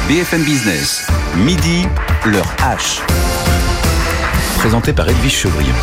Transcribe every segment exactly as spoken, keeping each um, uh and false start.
B F M Business, midi, l'heure H. Présenté par Edwige Chevrillon.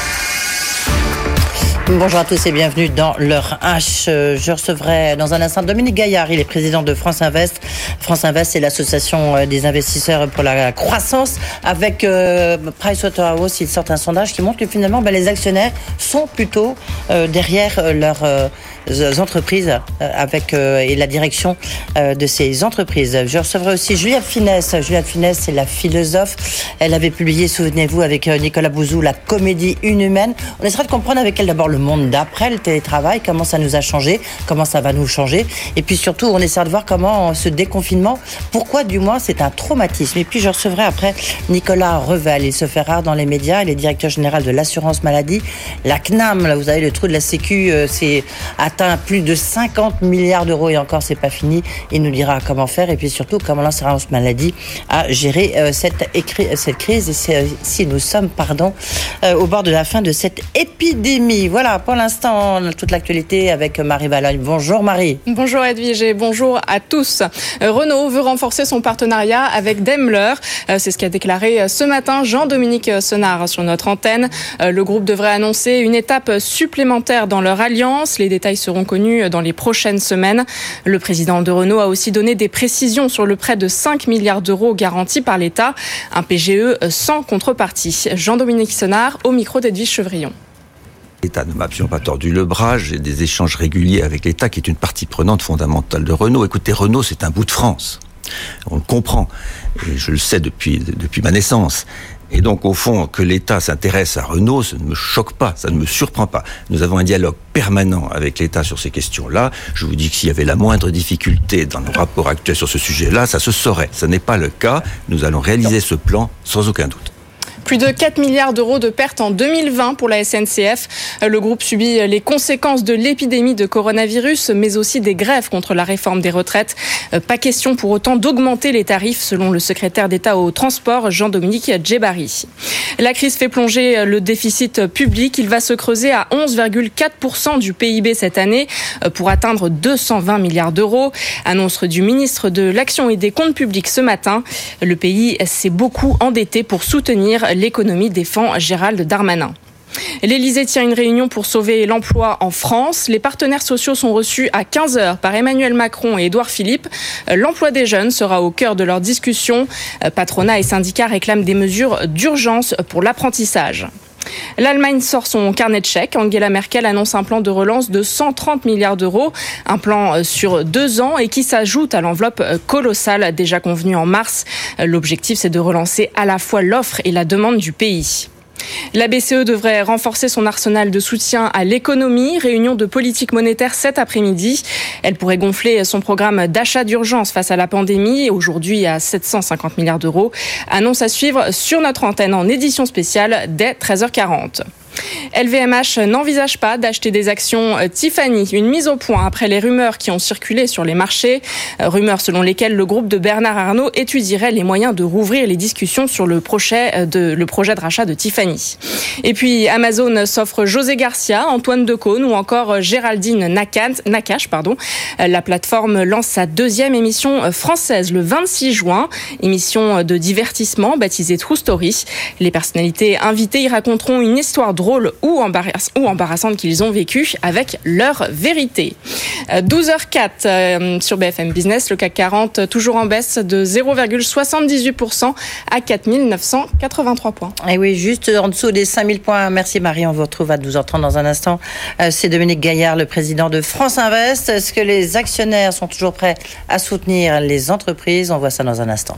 Bonjour à tous et bienvenue dans l'heure H. Je recevrai dans un instant Dominique Gaillard, il est président de France Invest. France Invest, c'est l'association des investisseurs pour la croissance. Avec euh, Pricewaterhouse, ils sortent un sondage qui montre que finalement ben, les actionnaires sont plutôt euh, derrière leurs euh, entreprises euh, avec, euh, et la direction euh, de ces entreprises. Je recevrai aussi Juliette Finesse. Juliette Finesse, c'est la philosophe. Elle avait publié, souvenez-vous, avec Nicolas Bouzou, la comédie inhumaine. On essaiera de comprendre avec elle d'abord le monde d'après le télétravail, comment ça nous a changé, comment ça va nous changer. Et puis surtout, on essaiera de voir comment ce déconfinement, pourquoi du moins c'est un traumatisme. Et puis je recevrai après Nicolas Revel. Il se fait rare dans les médias. Il est directeur général de l'assurance maladie. La C N A M, là, vous avez le trou de la Sécu, euh, c'est atteint plus de cinquante milliards d'euros et encore c'est pas fini. Il nous dira comment faire et puis surtout comment l'assurance maladie a géré euh, cette, écri- cette crise et si nous sommes pardon, euh, au bord de la fin de cette épidémie. Voilà pour l'instant toute l'actualité avec Marie Valogne. Bonjour Marie. Bonjour Edwige et bonjour à tous. Renault veut renforcer son partenariat avec Daimler. C'est ce qu'a déclaré ce matin Jean-Dominique Senard sur notre antenne. Le groupe devrait annoncer une étape supplémentaire dans leur alliance. Les détails seront connus dans les prochaines semaines. Le président de Renault a aussi donné des précisions sur le prêt de cinq milliards d'euros garanti par l'État. Un P G E sans contrepartie. Jean-Dominique Senard au micro d'Edwige Chevrillon. L'État ne m'a absolument pas tordu le bras. J'ai des échanges réguliers avec l'État qui est une partie prenante fondamentale de Renault. Écoutez, Renault, c'est un bout de France. On le comprend. Et je le sais depuis, depuis ma naissance. Et donc, au fond, que l'État s'intéresse à Renault, ça ne me choque pas, ça ne me surprend pas. Nous avons un dialogue permanent avec l'État sur ces questions-là. Je vous dis que s'il y avait la moindre difficulté dans nos rapports actuels sur ce sujet-là, ça se saurait. Ce n'est pas le cas. Nous allons réaliser ce plan sans aucun doute. Plus de quatre milliards d'euros de pertes en deux mille vingt pour la S N C F. Le groupe subit les conséquences de l'épidémie de coronavirus, mais aussi des grèves contre la réforme des retraites. Pas question pour autant d'augmenter les tarifs, selon le secrétaire d'État au transport, Jean-Dominique Djebari. La crise fait plonger le déficit public. Il va se creuser à onze virgule quatre pour cent du P I B cette année pour atteindre deux cent vingt milliards d'euros. Annonce du ministre de l'Action et des Comptes publics ce matin. Le pays s'est beaucoup endetté pour soutenir l'économie, défend Gérald Darmanin. L'Élysée tient une réunion pour sauver l'emploi en France. Les partenaires sociaux sont reçus à quinze heures par Emmanuel Macron et Édouard Philippe. L'emploi des jeunes sera au cœur de leurs discussions. Patronat et syndicats réclament des mesures d'urgence pour l'apprentissage. L'Allemagne sort son carnet de chèques. Angela Merkel annonce un plan de relance de cent trente milliards d'euros, un plan sur deux ans et qui s'ajoute à l'enveloppe colossale déjà convenue en mars. L'objectif, c'est de relancer à la fois l'offre et la demande du pays. La B C E devrait renforcer son arsenal de soutien à l'économie. Réunion de politique monétaire cet après-midi. Elle pourrait gonfler son programme d'achat d'urgence face à la pandémie, aujourd'hui à sept cent cinquante milliards d'euros. Annonce à suivre sur notre antenne en édition spéciale dès treize heures quarante. L V M H n'envisage pas d'acheter des actions Tiffany, une mise au point après les rumeurs qui ont circulé sur les marchés, rumeurs selon lesquelles le groupe de Bernard Arnault étudierait les moyens de rouvrir les discussions sur le projet de, le projet de rachat de Tiffany. Et puis Amazon s'offre José Garcia, Antoine Decaune ou encore Géraldine Nakache. Pardon. La plateforme lance sa deuxième émission française le vingt-six juin, émission de divertissement baptisée True Story. Les personnalités invitées y raconteront une histoire drôle ou, embarrass- ou embarrassante qu'ils ont vécue avec leur vérité. douze heures quatre euh, sur B F M Business, le C A C quarante toujours en baisse de zéro virgule soixante-dix-huit pour cent à quatre mille neuf cent quatre-vingt-trois points. Et oui, juste en dessous des cinq mille points. Merci Marie, on vous retrouve à douze heures trente dans un instant. Euh, c'est Dominique Gaillard, le président de France Invest. Est-ce que les actionnaires sont toujours prêts à soutenir les entreprises? On voit ça dans un instant.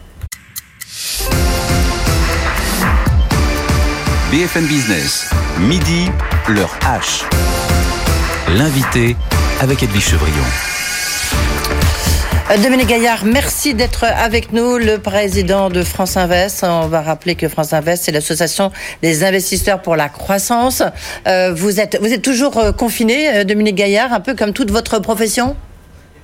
B F M Business, midi, l'heure H. L'invité avec Edwige Chevrillon. Dominique Gaillard, merci d'être avec nous, le président de France Invest. On va rappeler que France Invest, c'est l'association des investisseurs pour la croissance. Euh, vous êtes, vous êtes toujours confiné, Dominique Gaillard, un peu comme toute votre profession?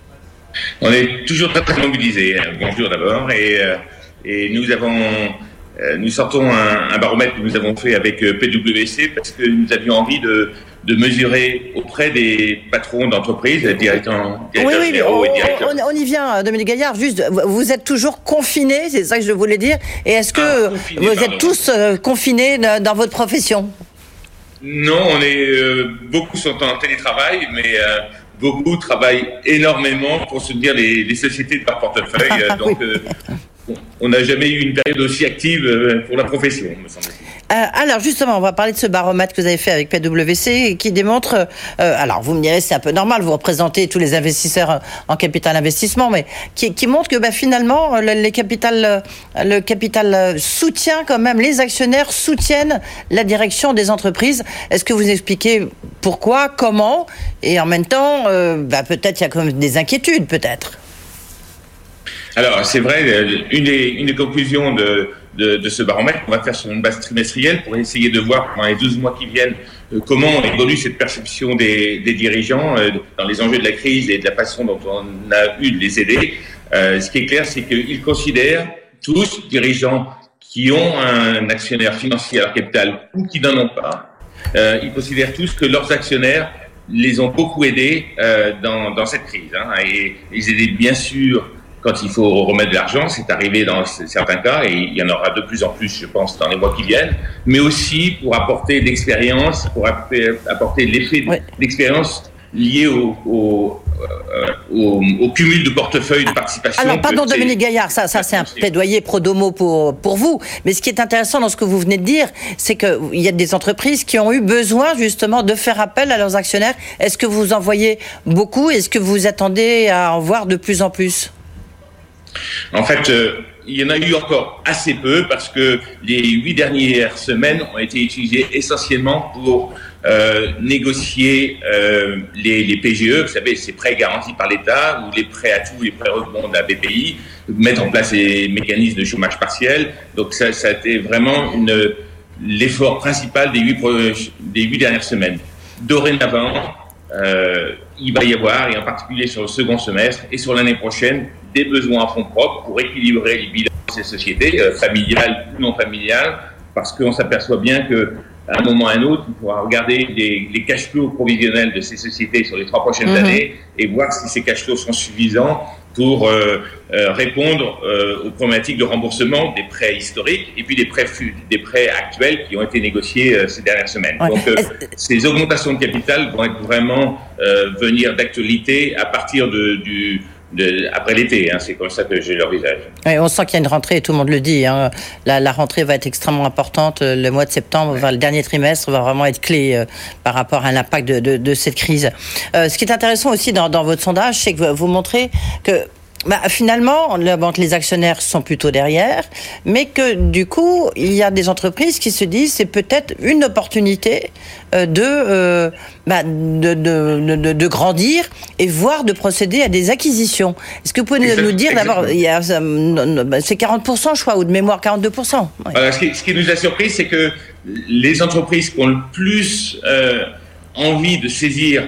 On est toujours très très mobilisés. Bonjour d'abord. Et, et nous avons euh, nous sortons un, un baromètre que nous avons fait avec euh, P W C parce que nous avions envie de, de mesurer auprès des patrons d'entreprise, directeurs, directeurs oui, oui, généraux on, et directeurs. On, on y vient, Dominique Gaillard. Juste, vous êtes toujours confinés, c'est ça que je voulais dire. Et est-ce que ah, confiné, vous pardon. êtes tous euh, confinés dans votre profession? Non, on est euh, beaucoup sont en télétravail, mais euh, beaucoup travaillent énormément pour soutenir les, les sociétés de leur portefeuille. Ah, donc, oui. euh, on n'a jamais eu une période aussi active euh, pour la profession, me semble-t-il. Euh, alors justement, on va parler de ce baromètre que vous avez fait avec P W C qui démontre, euh, alors vous me direz c'est un peu normal, vous représentez tous les investisseurs en capital investissement, mais qui, qui montre que bah, finalement le, les capital, le capital soutient quand même, les actionnaires soutiennent la direction des entreprises. Est-ce que vous expliquez pourquoi, comment, et en même temps, euh, bah, peut-être il y a quand même des inquiétudes peut-être. Alors, c'est vrai, une des, une des conclusions de, de, de ce baromètre qu'on va faire sur une base trimestrielle pour essayer de voir pendant les douze mois qui viennent euh, comment évolue cette perception des, des dirigeants euh, dans les enjeux de la crise et de la façon dont on a eu de les aider. Euh, ce qui est clair, c'est qu'ils considèrent tous, dirigeants qui ont un actionnaire financier à leur capital ou qui n'en ont pas, euh, ils considèrent tous que leurs actionnaires les ont beaucoup aidés euh, dans, dans cette crise. Hein, et ils aidaient bien sûr quand il faut remettre de l'argent, c'est arrivé dans certains cas, et il y en aura de plus en plus, je pense, dans les mois qui viennent, mais aussi pour apporter de l'expérience, pour apporter l'effet ouais. d'expérience lié au, au, euh, au, au cumul de portefeuilles de participation. Alors, pardon, Dominique Gaillard, ça, ça c'est un plaidoyer pro domo pour, pour vous, mais ce qui est intéressant dans ce que vous venez de dire, c'est qu'il y a des entreprises qui ont eu besoin, justement, de faire appel à leurs actionnaires. Est-ce que vous en voyez beaucoup? Est-ce que vous attendez à en voir de plus en plus? En fait, euh, il y en a eu encore assez peu parce que les huit dernières semaines ont été utilisées essentiellement pour euh, négocier euh, les, les P G E, vous savez, ces prêts garantis par l'État ou les prêts à tout, les prêts rebonds de la B P I, mettre en place les mécanismes de chômage partiel. Donc ça, ça a été vraiment une, l'effort principal des huit, des huit dernières semaines. Dorénavant, euh, il va y avoir, et en particulier sur le second semestre et sur l'année prochaine, des besoins en fonds propres pour équilibrer les bilans de ces sociétés, euh, familiales ou non familiales, parce qu'on s'aperçoit bien que à un moment ou à un autre, on pourra regarder les, les cash flows provisionnels de ces sociétés sur les trois prochaines mmh. années et voir si ces cash flows sont suffisants pour euh, euh, répondre euh, aux problématiques de remboursement des prêts historiques et puis des prêts, des prêts actuels qui ont été négociés euh, ces dernières semaines. Ouais. Donc, euh, ces augmentations de capital vont être vraiment euh, venir d'actualité à partir de, du De, après l'été, hein, c'est comme ça que je l'envisage. Oui, on sent qu'il y a une rentrée, tout le monde le dit. Hein. La, la rentrée va être extrêmement importante. Le mois de septembre, ouais. va, le dernier trimestre va vraiment être clé euh, par rapport à l'impact de, de, de cette crise. Euh, ce qui est intéressant aussi dans, dans votre sondage, c'est que vous, vous montrez que bah, finalement, les actionnaires sont plutôt derrière, mais que du coup, il y a des entreprises qui se disent c'est peut-être une opportunité euh, de, euh, bah, de, de, de, de grandir et voire de procéder à des acquisitions. Est-ce que vous pouvez exactement, nous dire d'abord, il y a, c'est quarante pour cent, je crois, ou de mémoire quarante-deux pour cent. Oui. Voilà, ce, qui, ce qui nous a surpris, c'est que les entreprises qui ont le plus euh, envie de saisir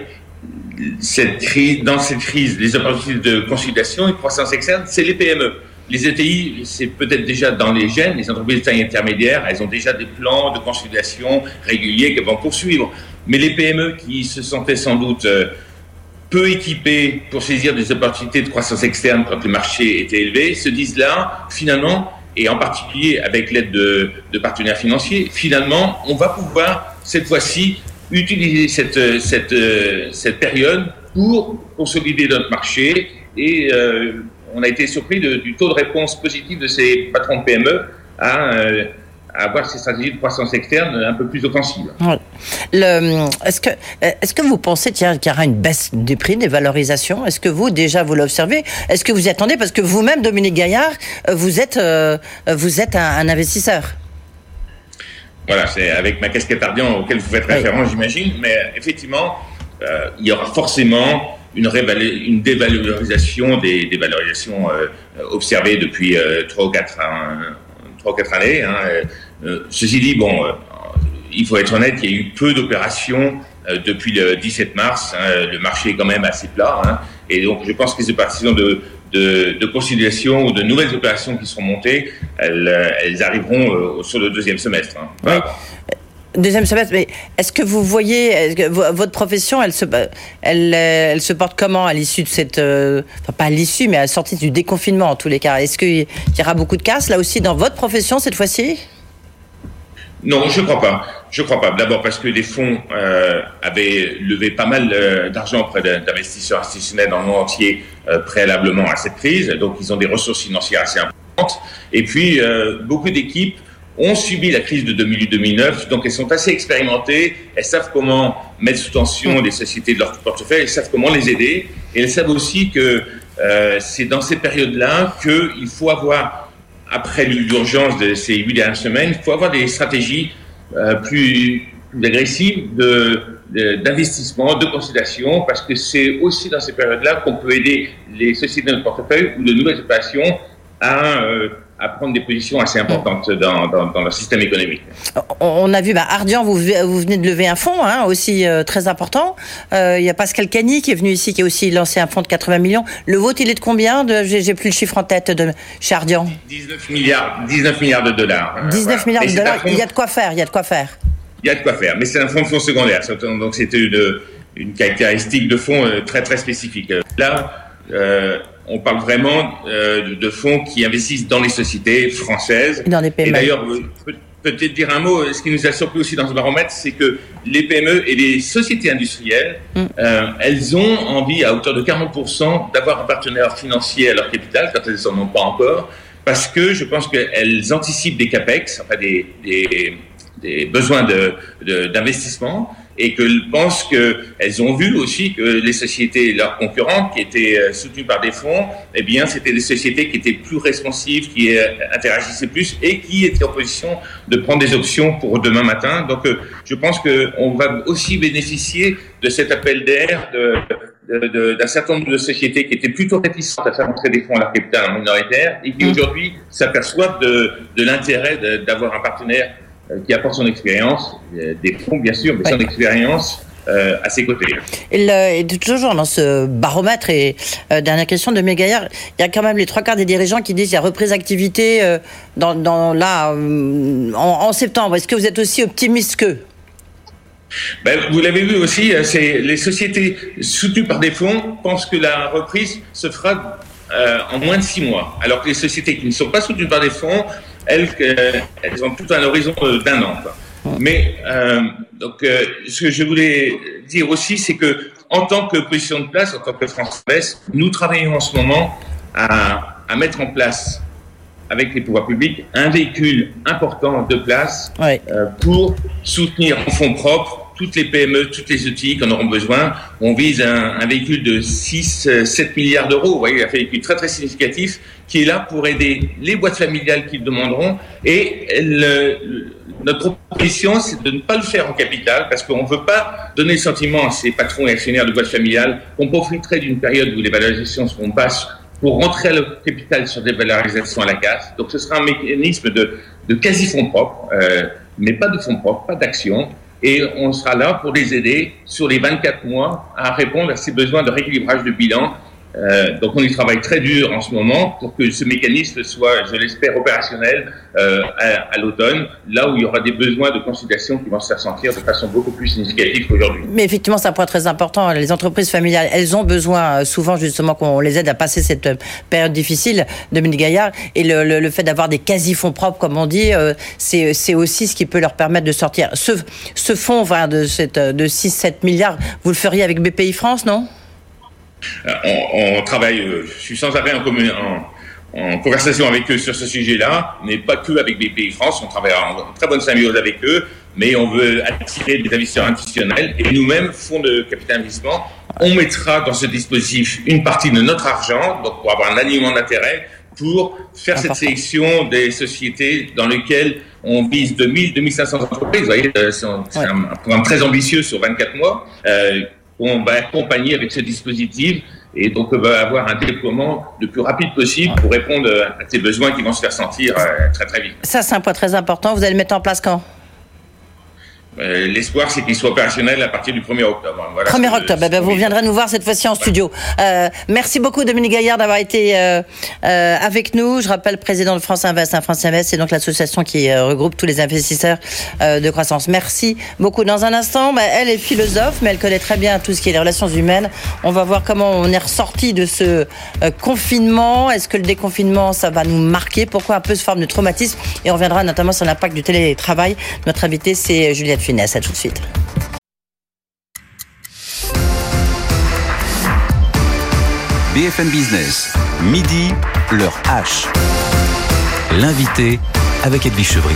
cette crise, dans cette crise, les opportunités de consolidation et de croissance externe, c'est les P M E. Les E T I, c'est peut-être déjà dans les gènes, les entreprises de taille intermédiaire, elles ont déjà des plans de consolidation réguliers qu'elles vont poursuivre. Mais les P M E qui se sentaient sans doute euh, peu équipées pour saisir des opportunités de croissance externe quand le marché était élevé, se disent là, finalement, et en particulier avec l'aide de, de partenaires financiers, finalement, on va pouvoir, cette fois-ci, utiliser cette, cette, cette période pour consolider notre marché et euh, on a été surpris de, du taux de réponse positif de ces patrons de P M E à, euh, à avoir ces stratégies de croissance externe un peu plus offensives. Le, est-ce que, est-ce que vous pensez qu'il y aura une baisse des prix, des valorisations? Est-ce que vous, déjà, vous l'observez? Est-ce que vous y attendez? Parce que vous-même, Dominique Gaillard, vous êtes, euh, vous êtes un, un investisseur. Voilà, c'est avec ma casquette Ardian auquel vous faites référence, oui. J'imagine, mais effectivement, euh, il y aura forcément une, révalu- une dévalorisation des, des valorisations euh, observées depuis euh, trois ou quatre années. Hein. Euh, ceci dit, bon, euh, il faut être honnête, il y a eu peu d'opérations euh, depuis le dix-sept mars. Hein. Le marché est quand même assez plat, hein. Et donc je pense que ces opérations de, de, de consolidation ou de nouvelles opérations qui seront montées, elles, elles arriveront euh, sur le deuxième semestre. Hein. Voilà. Oui. Deuxième semestre, mais est-ce que vous voyez, est-ce que votre profession, elle se, elle, elle se porte comment à l'issue de cette, euh, enfin pas à l'issue, mais à la sortie du déconfinement en tous les cas? Est-ce qu'il y aura beaucoup de casse là aussi dans votre profession cette fois-ci? Non, je crois pas. Je crois pas. D'abord parce que les fonds euh, avaient levé pas mal euh, d'argent auprès d'investisseurs institutionnels dans le monde entier euh, préalablement à cette crise, donc ils ont des ressources financières assez importantes. Et puis euh, beaucoup d'équipes ont subi la crise de deux mille huit deux mille neuf, donc elles sont assez expérimentées, elles savent comment mettre sous tension les sociétés de leur portefeuille, elles savent comment les aider, et elles savent aussi que euh, c'est dans ces périodes-là qu'il faut avoir, après l'urgence de ces huit dernières semaines, il faut avoir des stratégies euh, plus, plus agressives de, de, d'investissement, de consolidation, parce que c'est aussi dans ces périodes-là qu'on peut aider les sociétés de notre portefeuille ou de nouvelles opérations à... Euh, à prendre des positions assez importantes dans, dans, dans le système économique. On a vu, bah, Ardian, vous, vous venez de lever un fonds hein, aussi euh, très important. Euh, il y a Pascal Cagny qui est venu ici, qui a aussi lancé un fonds de quatre-vingts millions. Le vôtre, il est de combien de, j'ai, j'ai plus le chiffre en tête de chez Ardian. dix-neuf milliards, dix-neuf milliards de dollars. dix-neuf voilà. milliards de dollars, fonds, il y a de quoi faire, il y a de quoi faire. Il y a de quoi faire, mais c'est un fonds de fonds secondaire, donc c'était une, une caractéristique de fonds très très spécifique. Là, euh, on parle vraiment euh, de fonds qui investissent dans les sociétés françaises. Dans les P M E. Et d'ailleurs, peut, peut-être dire un mot, ce qui nous a surpris aussi dans ce baromètre, c'est que les P M E et les sociétés industrielles, mm. euh, elles ont envie, à hauteur de quarante pour cent, d'avoir un partenaire financier à leur capital, quand elles n'en ont pas encore, parce que je pense qu'elles anticipent des capex, enfin des, des, des besoins de, de, d'investissement, et qu'elles pensent qu'elles ont vu aussi que les sociétés, leurs concurrentes, qui étaient soutenues par des fonds, eh bien, c'était des sociétés qui étaient plus responsives, qui interagissaient plus et qui étaient en position de prendre des options pour demain matin. Donc, je pense qu'on va aussi bénéficier de cet appel d'air de, de, de, d'un certain nombre de sociétés qui étaient plutôt réticentes à faire entrer des fonds à leur capital minoritaire et qui aujourd'hui s'aperçoivent de, de l'intérêt de, d'avoir un partenaire qui apporte son expérience, des fonds bien sûr, mais son ouais. expérience euh, à ses côtés. Et, le, et toujours dans ce baromètre, et euh, dernière question de Mégaillard, il y a quand même les trois quarts des dirigeants qui disent qu'il y a reprise d'activité euh, dans, dans, là, euh, en, en septembre. Est-ce que vous êtes aussi optimiste qu'eux? Ben, vous l'avez vu aussi, c'est les sociétés soutenues par des fonds pensent que la reprise se fera euh, en moins de six mois, alors que les sociétés qui ne sont pas soutenues par des fonds, elles, euh, elles ont tout un horizon d'un an. Quoi. Mais euh, donc, euh, ce que je voulais dire aussi, c'est que en tant que position de place, en tant que France Invest, nous travaillons en ce moment à, à mettre en place, avec les pouvoirs publics, un véhicule important de place ouais. euh, pour soutenir en fonds propres toutes les P M E, toutes les outils qu'on auront besoin. On vise un, un véhicule de six à sept milliards d'euros, vous voyez, un véhicule très très significatif qui est là pour aider les boîtes familiales qui le demanderont. Et le, le, notre proposition, c'est de ne pas le faire en capital parce qu'on ne veut pas donner le sentiment à ces patrons et actionnaires de boîtes familiales qu'on profiterait d'une période où les valorisations seront basses pour rentrer à leur capital sur des valorisations à la casse. Donc ce sera un mécanisme de, de quasi-fonds propres, euh, mais pas de fonds propres, pas d'actions. Et on sera là pour les aider sur les vingt-quatre mois à répondre à ces besoins de rééquilibrage de bilan. Euh, donc on y travaille très dur en ce moment pour que ce mécanisme soit, je l'espère, opérationnel euh, à, à l'automne, là où il y aura des besoins de consolidation qui vont se faire sentir de façon beaucoup plus significative qu'aujourd'hui. Mais effectivement, c'est un point très important. Les entreprises familiales, elles ont besoin souvent justement qu'on les aide à passer cette période difficile, Dominique Gaillard, et le, le, le fait d'avoir des quasi-fonds propres, comme on dit, euh, c'est, c'est aussi ce qui peut leur permettre de sortir. Ce, ce fonds enfin, de, cette, de six à sept milliards, vous le feriez avec B P I France, non ? On, on travaille, je suis sans arrêt en, en, en conversation avec eux sur ce sujet-là, mais pas que avec B P I France, on travaille en très bonne symbiose avec eux, mais on veut attirer des investisseurs institutionnels et nous-mêmes, fonds de capital investissement, on mettra dans ce dispositif une partie de notre argent, donc pour avoir un alignement d'intérêt, pour faire cette sélection des sociétés dans lesquelles on vise deux mille à deux mille cinq cents entreprises. Vous voyez, c'est un, c'est un programme très ambitieux sur vingt-quatre mois. Euh, on va accompagner avec ce dispositif et donc on va avoir un déploiement le plus rapide possible pour répondre à ces besoins qui vont se faire sentir très très vite. Ça, c'est un point très important. Vous allez le mettre en place quand ? euh, l'espoir, c'est qu'il soit opérationnel à partir du premier octobre. Voilà premier ce, octobre, ce ben, vous viendrez nous voir cette fois-ci en studio. Euh, merci beaucoup Dominique Gaillard d'avoir été euh, euh, avec nous. Je rappelle, président de France Invest. Hein, France Invest, c'est donc l'association qui euh, regroupe tous les investisseurs euh, de croissance. Merci beaucoup. Dans un instant, ben, elle est philosophe, mais elle connaît très bien tout ce qui est les relations humaines. On va voir comment on est ressorti de ce euh, confinement. Est-ce que le déconfinement, ça va nous marquer? Pourquoi un peu ce forme de traumatisme? Et on reviendra notamment sur l'impact du télétravail. Notre invitée, c'est Juliette Funès. À tout de suite. B F M Business, midi, l'heure H. L'invité avec Edwige Chevrillon.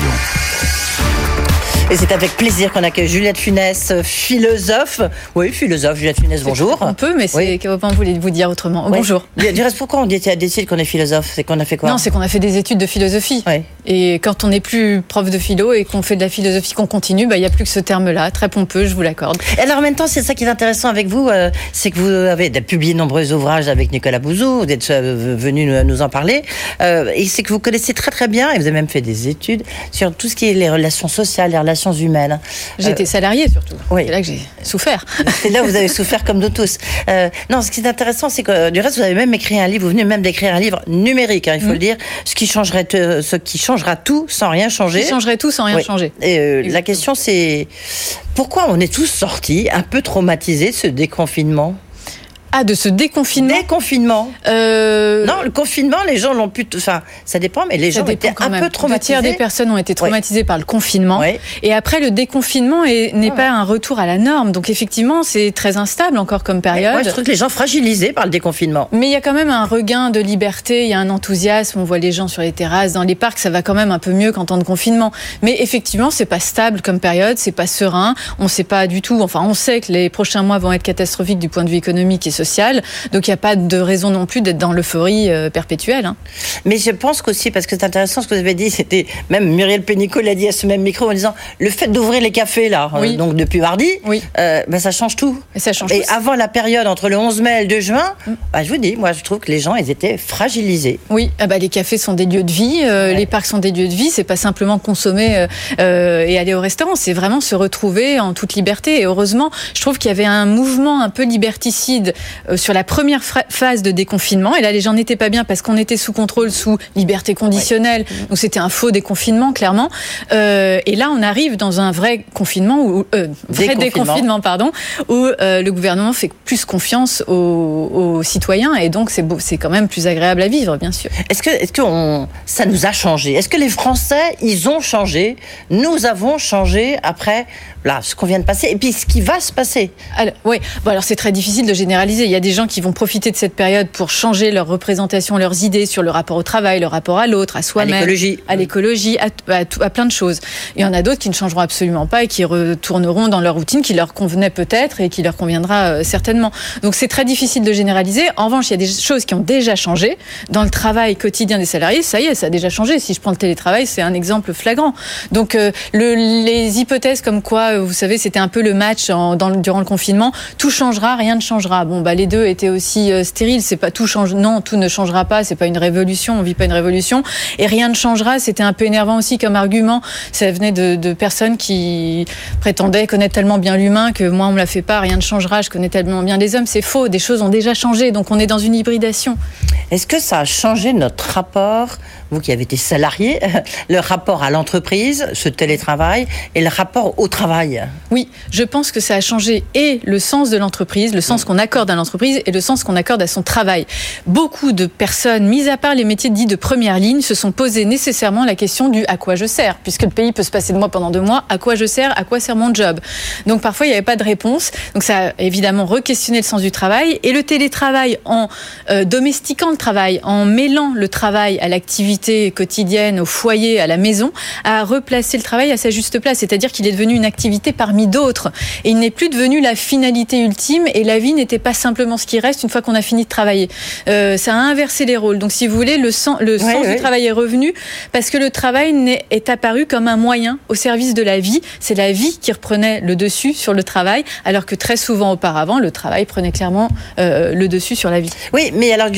Et c'est avec plaisir qu'on accueille Juliette Funès, philosophe. Oui, philosophe, Juliette Funès, bonjour. On peut, mais c'est oui. Comment voulez-vous dire autrement? Oui. Bonjour. Du reste, pourquoi on décide qu'on est philosophe? C'est qu'on a fait quoi? Non, c'est qu'on a fait des études de philosophie. Oui. Et quand on n'est plus prof de philo et qu'on fait de la philosophie, qu'on continue, bah, il n'y a plus que ce terme-là, très pompeux, je vous l'accorde. Et alors en même temps, c'est ça qui est intéressant avec vous, euh, c'est que vous avez publié de nombreux ouvrages avec Nicolas Bouzou, vous êtes euh, venu nous en parler, euh, et c'est que vous connaissez très très bien, et vous avez même fait des études sur tout ce qui est les relations sociales, les relations humaines. J'ai euh, été salariée surtout, oui. C'est là que j'ai souffert. C'est là où vous avez souffert comme nous tous. Euh, non, ce qui est intéressant, c'est que du reste, vous avez même écrit un livre, vous venez même d'écrire un livre numérique, hein, il faut mmh. le dire, ce qui, changerait, euh, ce qui changera tout sans rien changer. Qui changerait tout sans rien oui. changer. Et euh, la question, c'est pourquoi on est tous sortis un peu traumatisés de ce déconfinement? Ah, de ce déconfinement. Déconfinement. Euh... Non, le confinement, les gens l'ont pu. Enfin, ça dépend, mais les ça gens étaient un même. peu traumatisés. Deux tiers des personnes ont été traumatisées oui. par le confinement. Oui. Et après, le déconfinement est, n'est ah. pas un retour à la norme. Donc, effectivement, c'est très instable encore comme période. Moi, je trouve que les gens fragilisés par le déconfinement. Mais il y a quand même un regain de liberté, il y a un enthousiasme. On voit les gens sur les terrasses, dans les parcs, ça va quand même un peu mieux qu'en temps de confinement. Mais effectivement, c'est pas stable comme période, c'est pas serein. On sait pas du tout. Enfin, on sait que les prochains mois vont être catastrophiques du point de vue économique et social. Donc, il n'y a pas de raison non plus d'être dans l'euphorie euh, perpétuelle. Hein. Mais je pense qu'aussi, parce que c'est intéressant ce que vous avez dit, c'était même Muriel Pénicaud l'a dit à ce même micro en disant le fait d'ouvrir les cafés là, oui. euh, donc depuis mardi, oui. euh, ben, ça change tout. Et, ça change et tout. avant la période entre le onze mai et le deux juin, mm. ben, je vous dis, moi je trouve que les gens ils étaient fragilisés. Oui, ah bah, les cafés sont des lieux de vie, euh, ouais. les parcs sont des lieux de vie, c'est pas simplement consommer euh, et aller au restaurant, c'est vraiment se retrouver en toute liberté. Et heureusement, je trouve qu'il y avait un mouvement un peu liberticide euh, sur la première fra- phase de déconfinement, et là les gens n'étaient pas bien parce qu'on était sous contrôle, sous liberté conditionnelle, ouais. donc c'était un faux déconfinement clairement, euh, et là on arrive dans un vrai confinement, ou euh, vrai déconfinement pardon, où euh, le gouvernement fait plus confiance aux, aux citoyens, et donc c'est, beau, c'est quand même plus agréable à vivre, bien sûr. Est-ce que, est-ce que on, ça nous a changé? Est-ce que les Français, ils ont changé? Nous avons changé après là, ce qu'on vient de passer, et puis ce qui va se passer? Alors, oui, bon, alors c'est très difficile de généraliser. Il y a des gens qui vont profiter de cette période pour changer leur représentation, leurs idées sur le rapport au travail, le rapport à l'autre, à soi-même, à l'écologie, à, l'écologie, à, à, à plein de choses. Il y en a d'autres qui ne changeront absolument pas et qui retourneront dans leur routine qui leur convenait peut-être et qui leur conviendra euh, certainement. Donc c'est très difficile de généraliser. En revanche, il y a des choses qui ont déjà changé. Dans le travail quotidien des salariés, ça y est, ça a déjà changé. Si je prends le télétravail, c'est un exemple flagrant. Donc euh, le, les hypothèses comme quoi, vous savez, c'était un peu le match en, dans, durant le confinement, tout changera, rien ne changera. Bon, bah les deux étaient aussi euh, stériles. C'est pas tout change, non, tout ne changera pas. C'est pas une révolution, on vit pas une révolution. Et rien ne changera. C'était un peu énervant aussi comme argument. Ça venait de, de personnes qui prétendaient connaître tellement bien l'humain que moi on me la fait pas. Rien ne changera. Je connais tellement bien les hommes. C'est faux. Des choses ont déjà changé. Donc on est dans une hybridation. Est-ce que ça a changé notre rapport, vous qui avez été salarié, le rapport à l'entreprise, ce télétravail, et le rapport au travail? Oui, je pense que ça a changé et le sens de l'entreprise, le sens qu'on accorde à l'entreprise et le sens qu'on accorde à son travail. Beaucoup de personnes, mis à part les métiers dits de première ligne, se sont posées nécessairement la question du « à quoi je sers ?» puisque le pays peut se passer de moi pendant deux mois, à quoi je sers, à quoi sert mon job? Donc parfois il n'y avait pas de réponse, donc ça a évidemment re-questionné le sens du travail, et le télétravail en euh, domestiquant le travail, en mêlant le travail à l'activité quotidienne, au foyer, à la maison, a replacé le travail à sa juste place, c'est-à-dire qu'il est devenu une activité parmi d'autres, et il n'est plus devenu la finalité ultime, et la vie n'était pas simplement ce qui reste une fois qu'on a fini de travailler. Euh, ça a inversé les rôles, donc si vous voulez, le sens, le sens ouais, du ouais. travail est revenu, parce que le travail n'est, est apparu comme un moyen au service de la vie. C'est la vie qui reprenait le dessus sur le travail, alors que très souvent auparavant, le travail prenait clairement euh, le dessus sur la vie. Oui, mais alors je pense que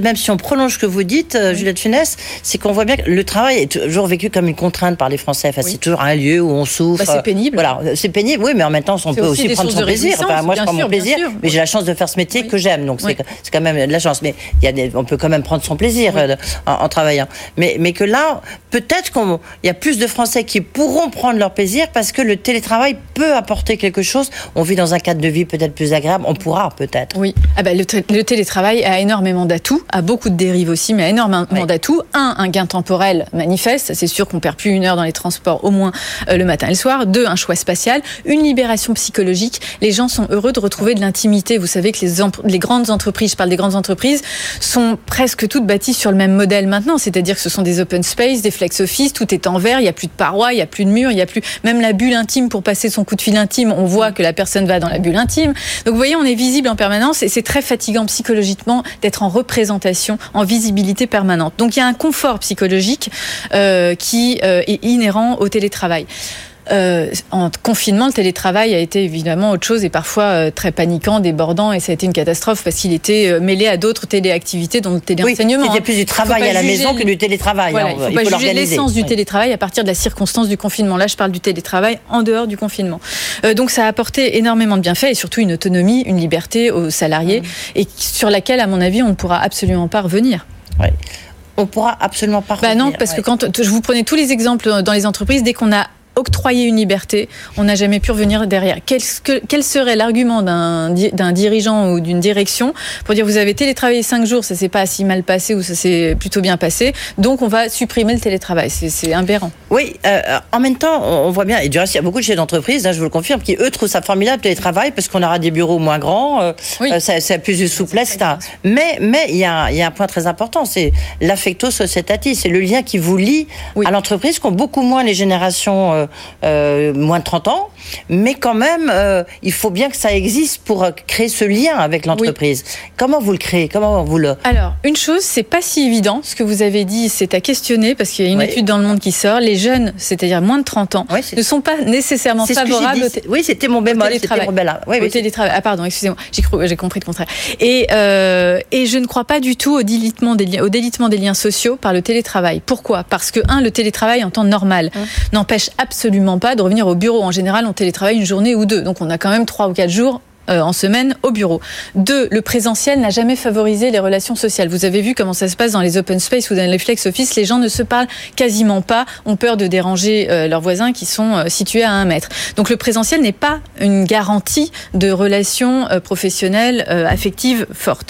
même si on prolonge ce que vous dites, oui. Juliette Funès, c'est qu'on voit bien que le travail est toujours vécu comme une contrainte par les Français. Enfin, oui. C'est toujours un lieu où on souffre. Bah, c'est pénible. Voilà, c'est pénible, oui, mais en même temps, on c'est peut aussi, aussi prendre son plaisir. Enfin, moi, je prends sûr, mon plaisir, sûr, mais oui. j'ai la chance de faire ce métier oui. que j'aime, donc oui. c'est, c'est quand même de la chance. Mais il y a des, on peut quand même prendre son plaisir oui. euh, en, en travaillant. Mais, mais que là, peut-être qu'il y a plus de Français qui pourront prendre leur plaisir parce que le télétravail peut apporter quelque chose. On vit dans un cadre de vie peut-être plus agréable. On pourra peut-être. Oui. Ah ben, le, t- le télétravail a énormément d'atouts, a beaucoup de dérives aussi, mais a énormément oui. d'atouts. Un, un gain temporel manifeste. C'est sûr qu'on perd plus une heure dans les transports, au moins euh, le matin et le soir. Deux, un choix spatial. Une libération psychologique. Les gens sont heureux de retrouver de l'intimité. Vous savez que les, em- les grandes entreprises, je parle des grandes entreprises, sont presque toutes bâties sur le même modèle maintenant. C'est-à-dire que ce sont des open space, des flex office, tout est en verre, il n'y a plus de parois, il n'y a plus de murs, il n'y a plus même la bulle intime pour passer son coup de fil intime. On voit que la personne va dans la bulle intime. Donc vous voyez, on est visible en permanence et c'est très fatigant psychologiquement d'être en représentation, en visibilité permanente. Donc il y a un confort psychologique euh, qui euh, est inhérent au télétravail. Euh, en confinement, le télétravail a été évidemment autre chose et parfois euh, très paniquant, débordant, et ça a été une catastrophe parce qu'il était euh, mêlé à d'autres téléactivités, dont le téléenseignement. Oui, c'était plus du travail à la maison que du télétravail. Voilà, hein, il ne faut il pas faut juger l'essence du oui. télétravail à partir de la circonstance du confinement. Là, je parle du télétravail en dehors du confinement. Euh, donc, ça a apporté énormément de bienfaits et surtout une autonomie, une liberté aux salariés mmh. et sur laquelle, à mon avis, on ne pourra absolument pas revenir. Oui. On pourra absolument pas revenir. Bah non, parce ouais. que quand je vous prenais tous les exemples dans les entreprises, dès qu'on a octroyer une liberté, on n'a jamais pu revenir derrière. Quel, que, quel serait l'argument d'un, d'un dirigeant ou d'une direction pour dire vous avez télétravaillé cinq jours, ça s'est pas si mal passé ou ça s'est plutôt bien passé, donc on va supprimer le télétravail. C'est, c'est aberrant. Oui, euh, en même temps, on voit bien, et du reste, il y a beaucoup de chefs d'entreprise, hein, je vous le confirme, qui eux trouvent ça formidable, le télétravail, parce qu'on aura des bureaux moins grands, euh, oui. euh, ça, ça a plus de souplesse, et cetera. Mais mais il y a il y a un point très important, c'est l'affecto societatis, c'est le lien qui vous lie oui. à l'entreprise, qu'ont beaucoup moins les générations euh, Euh, moins de trente ans, mais quand même, euh, il faut bien que ça existe pour créer ce lien avec l'entreprise. Oui. Comment vous le créez ? Comment vous le... Alors, une chose, c'est pas si évident. Ce que vous avez dit, c'est à questionner, parce qu'il y a une oui. étude dans Le Monde qui sort. Les jeunes, c'est-à-dire moins de trente ans, oui, ne sont pas nécessairement c'est favorables au t- Oui, c'était mon bémol. C'était mon bémol. Oui, oui, au télétravail. Ah pardon, excusez-moi, j'ai, cru, j'ai compris le contraire. Et, euh, et je ne crois pas du tout au délitement des liens, au délitement des liens sociaux par le télétravail. Pourquoi ? Parce que, un, le télétravail en temps normal hum. n'empêche absolument pas de revenir au bureau. En général, on télétravaille une journée ou deux. Donc, on a quand même trois ou quatre jours Euh, en semaine au bureau. Deux, le présentiel n'a jamais favorisé les relations sociales. Vous avez vu comment ça se passe dans les open space ou dans les flex office. Les gens ne se parlent quasiment pas, ont peur de déranger euh, leurs voisins qui sont euh, situés à un mètre. Donc le présentiel n'est pas une garantie de relations euh, professionnelles, euh, affectives fortes.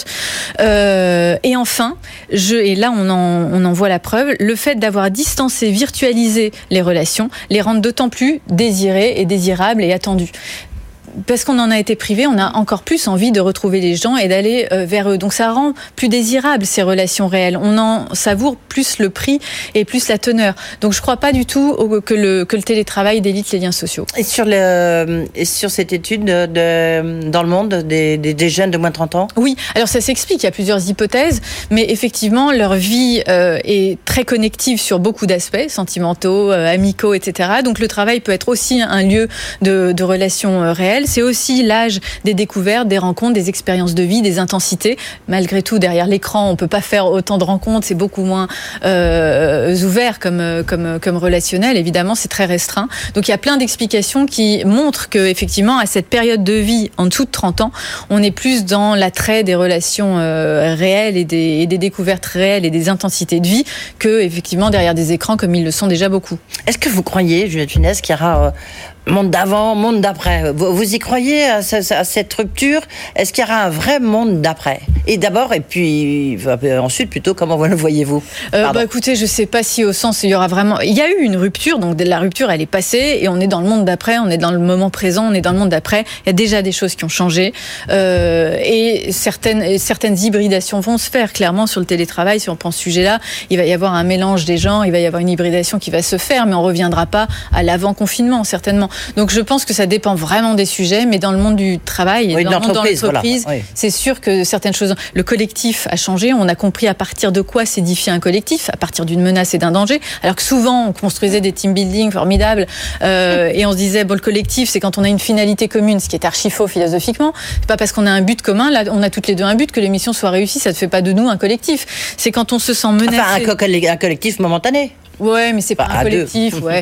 Euh, et enfin, je, et là on en, on en voit la preuve, le fait d'avoir distancé, virtualisé les relations, les rend d'autant plus désirées et désirables et attendues. Parce qu'on en a été privé, on a encore plus envie de retrouver les gens et d'aller euh, vers eux. Donc ça rend plus désirable ces relations réelles. On en savoure plus le prix et plus la teneur. Donc je ne crois pas du tout au, que, le, que le télétravail délite les liens sociaux. Et sur, le, et sur cette étude de, de, dans le monde des, des, des jeunes de moins de trente ans ? Oui, alors ça s'explique, il y a plusieurs hypothèses, mais effectivement leur vie euh, est très connective sur beaucoup d'aspects, sentimentaux, euh, amicaux, et cetera. Donc le travail peut être aussi un lieu de, de relations euh, réelles. C'est aussi l'âge des découvertes, des rencontres, des expériences de vie, des intensités. Malgré tout, derrière l'écran, on ne peut pas faire autant de rencontres, c'est beaucoup moins euh, ouvert comme, comme, comme relationnel. Évidemment, c'est très restreint. Donc, il y a plein d'explications qui montrent qu'effectivement, à cette période de vie, en dessous de trente ans, on est plus dans l'attrait des relations euh, réelles et des, et des découvertes réelles et des intensités de vie que, effectivement, derrière des écrans comme ils le sont déjà beaucoup. Est-ce que vous croyez, Juliette Funès, qu'il y aura... Euh... monde d'avant, monde d'après. Vous, vous y croyez à, ce, à cette rupture ? Est-ce qu'il y aura un vrai monde d'après ? Et d'abord, et puis ensuite, plutôt, comment vous le voyez-vous ? euh, bah, Écoutez, je ne sais pas si au sens, il y aura vraiment... Il y a eu une rupture, donc la rupture, elle est passée, et on est dans le monde d'après, on est dans le moment présent, on est dans le monde d'après. Il y a déjà des choses qui ont changé, euh, et certaines, certaines hybridations vont se faire, clairement, sur le télétravail. Si on prend ce sujet-là, il va y avoir un mélange des genres, il va y avoir une hybridation qui va se faire, mais on ne reviendra pas à l'avant-confinement, certainement. Donc je pense que ça dépend vraiment des sujets, mais dans le monde du travail et oui, dans le monde de l'entreprise, voilà. oui. c'est sûr que certaines choses... Le collectif a changé, on a compris à partir de quoi s'édifier un collectif, à partir d'une menace et d'un danger, alors que souvent on construisait des team building formidables euh, et on se disait, bon, le collectif, c'est quand on a une finalité commune, ce qui est archi faux philosophiquement. C'est pas parce qu'on a un but commun, là on a toutes les deux un but, que l'émission soit réussie, ça ne fait pas de nous un collectif. C'est quand on se sent menacé... Enfin, un, co- un collectif momentané. Ouais, mais c'est pas bah, un collectif. Ouais.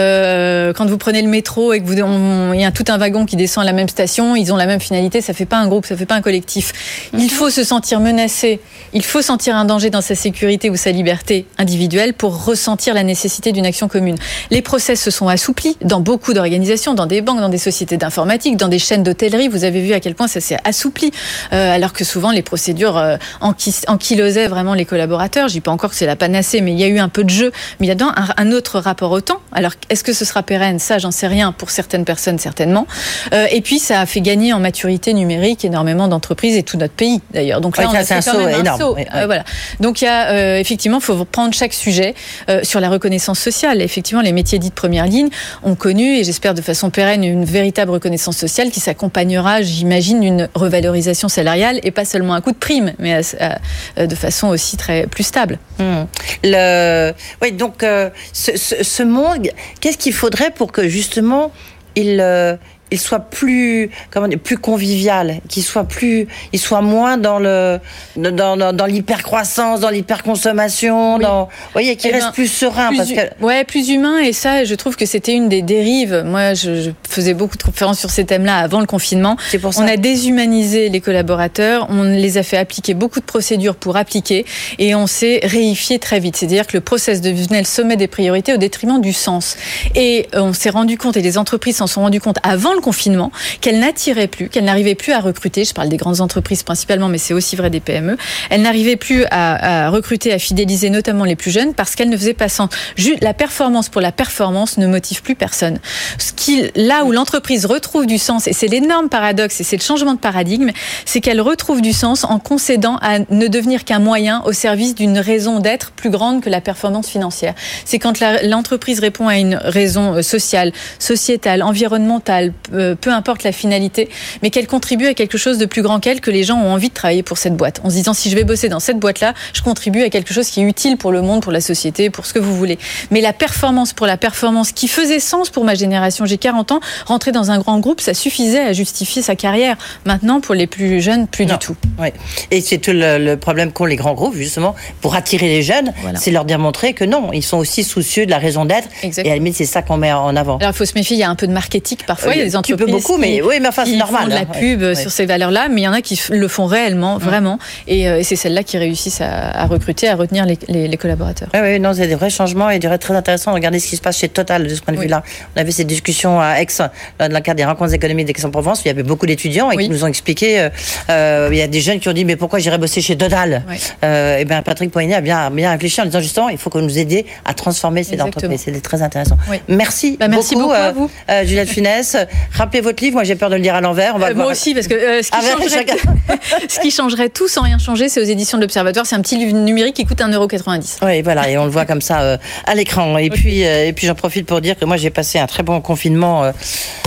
Euh, quand vous prenez le métro et que vous, il y a tout un wagon qui descend à la même station, ils ont la même finalité. Ça fait pas un groupe, ça fait pas un collectif. Il faut se sentir menacé. Il faut sentir un danger dans sa sécurité ou sa liberté individuelle pour ressentir la nécessité d'une action commune. Les process se sont assouplis dans beaucoup d'organisations, dans des banques, dans des sociétés d'informatique, dans des chaînes d'hôtellerie. Vous avez vu à quel point ça s'est assoupli, euh, alors que souvent les procédures euh, enquis- ankylosaient vraiment les collaborateurs. Je dis pas encore que c'est la panacée, mais il y a eu un peu de jeu. Mais il y a dedans un, un autre rapport au temps. Alors, est-ce que ce sera pérenne ? Ça, j'en sais rien. Pour certaines personnes, certainement. Euh, et puis, ça a fait gagner en maturité numérique énormément d'entreprises et tout notre pays, d'ailleurs. Donc là, ouais, on a c'est fait un quand saut même un énorme. saut. Ouais, euh, ouais. Voilà. Donc, il y a, euh, effectivement, il faut prendre chaque sujet euh, sur la reconnaissance sociale. Effectivement, les métiers dits de première ligne ont connu, et j'espère de façon pérenne, une véritable reconnaissance sociale qui s'accompagnera, j'imagine, d'une revalorisation salariale et pas seulement un coup de prime, mais à, à, de façon aussi très plus stable. Mmh. Le... Oui, donc, euh, ce, ce, ce monde, qu'est-ce qu'il faudrait pour que, justement, il... Euh... il soit plus, comment dire, plus convivial, qu'il soit plus, il soit moins dans le, dans, dans, dans l'hypercroissance, dans l'hyperconsommation, oui. dans, vous voyez, qu'il eh reste ben, plus serein, plus, parce que. Ouais, plus humain, et ça, je trouve que c'était une des dérives. Moi, je, je faisais beaucoup de conférences sur ces thèmes-là avant le confinement. C'est pour ça. On a déshumanisé les collaborateurs, on les a fait appliquer beaucoup de procédures pour appliquer, et on s'est réifié très vite. C'est-à-dire que le process devenait le sommet des priorités au détriment du sens. Et on s'est rendu compte, et les entreprises s'en sont rendues compte avant le confinement, qu'elles n'attiraient plus, qu'elles n'arrivaient plus à recruter. Je parle des grandes entreprises principalement, mais c'est aussi vrai des P M E. Elles n'arrivaient plus à, à recruter, à fidéliser notamment les plus jeunes parce qu'elles ne faisaient pas sens. La performance pour la performance ne motive plus personne. Ce qui, là où l'entreprise retrouve du sens, et c'est l'énorme paradoxe, et c'est le changement de paradigme, c'est qu'elle retrouve du sens en concédant à ne devenir qu'un moyen au service d'une raison d'être plus grande que la performance financière. C'est quand la, l'entreprise répond à une raison sociale, sociétale, environnementale, euh, peu importe la finalité, mais qu'elle contribue à quelque chose de plus grand qu'elle, que les gens ont envie de travailler pour cette boîte. En se disant, si je vais bosser dans cette boîte-là, je contribue à quelque chose qui est utile pour le monde, pour la société, pour ce que vous voulez. Mais la performance pour la performance, qui faisait sens pour ma génération, j'ai quarante ans, rentrer dans un grand groupe, ça suffisait à justifier sa carrière. Maintenant, pour les plus jeunes, plus non. du tout. Oui. Et c'est tout le, le problème qu'ont les grands groupes, justement, pour attirer les jeunes, voilà. C'est leur démontrer que non, ils sont aussi soucieux de la raison d'être. Exactement. Et à la limite, c'est ça qu'on met en avant. Alors, il faut se méfier, il y a un peu de marketing parfois, euh, il y a des entreprises tu peux beaucoup, qui, mais oui, mais enfin, c'est qui normal. font de la hein, pub ouais. sur ces valeurs-là, mais il y en a qui le font réellement, mmh. vraiment, et, euh, et c'est celles-là qui réussissent à, à recruter, à retenir les, les, les collaborateurs. Oui, oui, non, c'est des vrais changements et des très intéressants. Regardez ce qui se passe chez Total de ce point de oui. vue-là. On avait ces discussions à Aix, dans le cadre des rencontres économiques d'Aix-en-Provence, où il y avait beaucoup d'étudiants et oui. qui nous ont expliqué, euh, euh, il y a des jeunes qui ont dit, mais pourquoi j'irais bosser chez Total oui. euh, Et bien, Patrick Poignet a bien, bien réfléchi en disant justement, il faut que nous aidiez à transformer ces entreprises. C'est très intéressant. Oui. Merci, bah, merci beaucoup, beaucoup à vous. Euh, Juliette Funès. Rappelez votre livre, moi j'ai peur de le lire à l'envers. On va euh, moi aussi, parce que euh, ce, qui ah, changerait, ce qui changerait tout sans rien changer, c'est aux éditions de l'Observatoire. C'est un petit livre numérique qui coûte un euro quatre-vingt-dix. Oui, voilà, et on le voit comme ça euh, à l'écran. Et, okay. puis, euh, et puis j'en profite pour dire que moi j'ai passé un très bon confinement. Euh,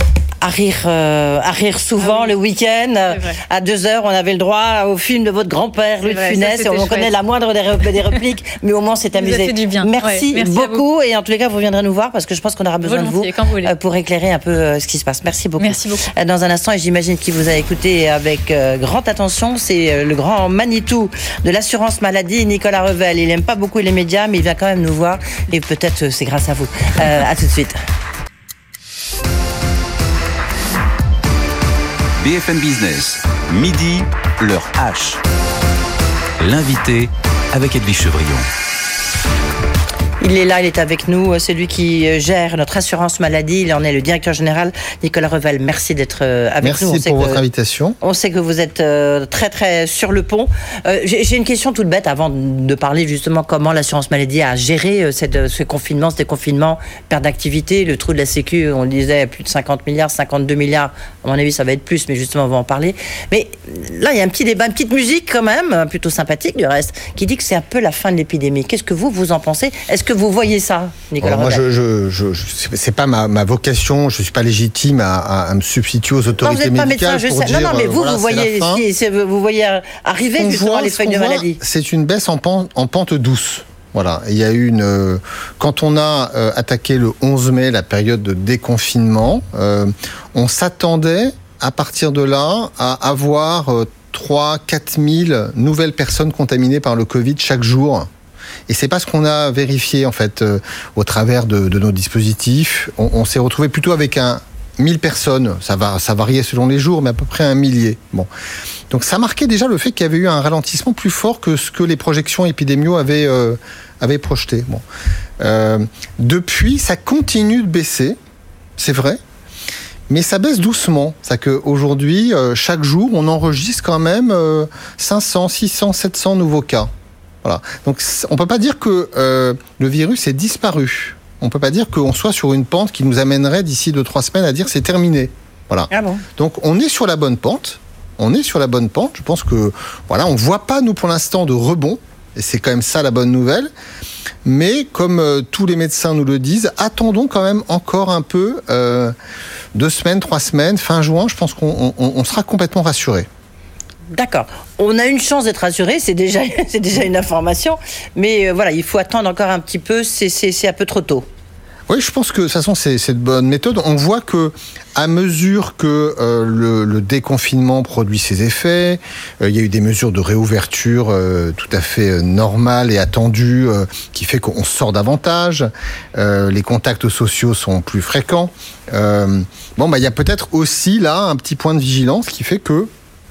À rire, euh, à rire souvent ah oui. le week-end. À deux heures, on avait le droit au film de votre grand-père, Louis de Funès. Et on chouette. Connaît la moindre des, ré- des répliques, mais au moins c'est amusé. Ça fait du bien. Merci, ouais, merci beaucoup. Et en tous les cas, vous viendrez nous voir parce que je pense qu'on aura besoin Volontiers, de vous, vous euh, pour éclairer un peu euh, ce qui se passe. Merci beaucoup. Merci beaucoup. Euh, dans un instant, et j'imagine qu'il vous a écouté avec euh, grande attention, c'est euh, le grand Manitou de l'assurance maladie, Nicolas Revel. Il n'aime pas beaucoup les médias, mais il vient quand même nous voir. Et peut-être euh, c'est grâce à vous. Euh, à tout de suite. B F M Business, midi, l'heure H. L'invité avec Edwige Chevrillon. Il est là, il est avec nous, c'est lui qui gère notre assurance maladie, il en est le directeur général, Nicolas Revel. Merci d'être avec Merci nous. Merci pour que, votre invitation. On sait que vous êtes très très sur le pont. Euh, j'ai, j'ai une question toute bête avant de parler justement comment l'assurance maladie a géré cette, ce confinement, ce déconfinement, perte d'activité, le trou de la Sécu, on disait plus de cinquante milliards, cinquante-deux milliards, à mon avis ça va être plus, mais justement on va en parler. Mais là il y a un petit débat, une petite musique quand même, plutôt sympathique du reste, qui dit que c'est un peu la fin de l'épidémie. Qu'est-ce que vous, vous en pensez ? Est-ce que vous vous voyez ça, Nicolas Alors moi, je, je, je, je, c'est pas ma, ma vocation. Je suis pas légitime à, à, à me substituer aux autorités non, vous médicales médecin, pour je sais. dire. Non, non, mais vous, voilà, vous voyez, si, vous voyez arriver on justement voit, les feuilles de voit, maladie. C'est une baisse en pente, en pente douce. Voilà, il y a eu une. Quand on a euh, attaqué le onze mai la période de déconfinement, euh, on s'attendait à partir de là à avoir euh, trois à quatre mille nouvelles personnes contaminées par le Covid chaque jour. Et c'est pas ce qu'on a vérifié en fait euh, au travers de, de nos dispositifs. On, on s'est retrouvé plutôt avec un mille personnes. Ça va, ça variait selon les jours, mais à peu près un millier. Bon. Donc ça marquait déjà le fait qu'il y avait eu un ralentissement plus fort que ce que les projections épidémiaux avaient, euh, avaient projeté. Bon. Euh, depuis, ça continue de baisser, c'est vrai, mais ça baisse doucement. C'est-à-dire qu'aujourd'hui, euh, chaque jour, on enregistre quand même euh, cinq cents, six cents, sept cents nouveaux cas. Voilà. Donc on ne peut pas dire que euh, le virus est disparu. On ne peut pas dire qu'on soit sur une pente qui nous amènerait d'ici deux trois semaines à dire c'est terminé. Voilà. Ah bon. Donc on est sur la bonne pente. On est sur la bonne pente. Je pense que voilà, on voit pas nous pour l'instant de rebond. Et c'est quand même ça la bonne nouvelle. Mais comme euh, tous les médecins nous le disent, attendons quand même encore un peu, euh, deux semaines, trois semaines, fin juin. Je pense qu'on on, on sera complètement rassuré. D'accord. On a une chance d'être rassuré, c'est déjà, c'est déjà une information. Mais euh, voilà, il faut attendre encore un petit peu. C'est, c'est, c'est un peu trop tôt. Oui, je pense que de toute façon c'est, c'est de bonne méthode. On voit que à mesure que euh, le, le déconfinement produit ses effets, euh, il y a eu des mesures de réouverture euh, tout à fait euh, normales et attendues, euh, qui fait qu'on sort davantage. Euh, les contacts sociaux sont plus fréquents. Euh, bon, bah il y a peut-être aussi là un petit point de vigilance qui fait que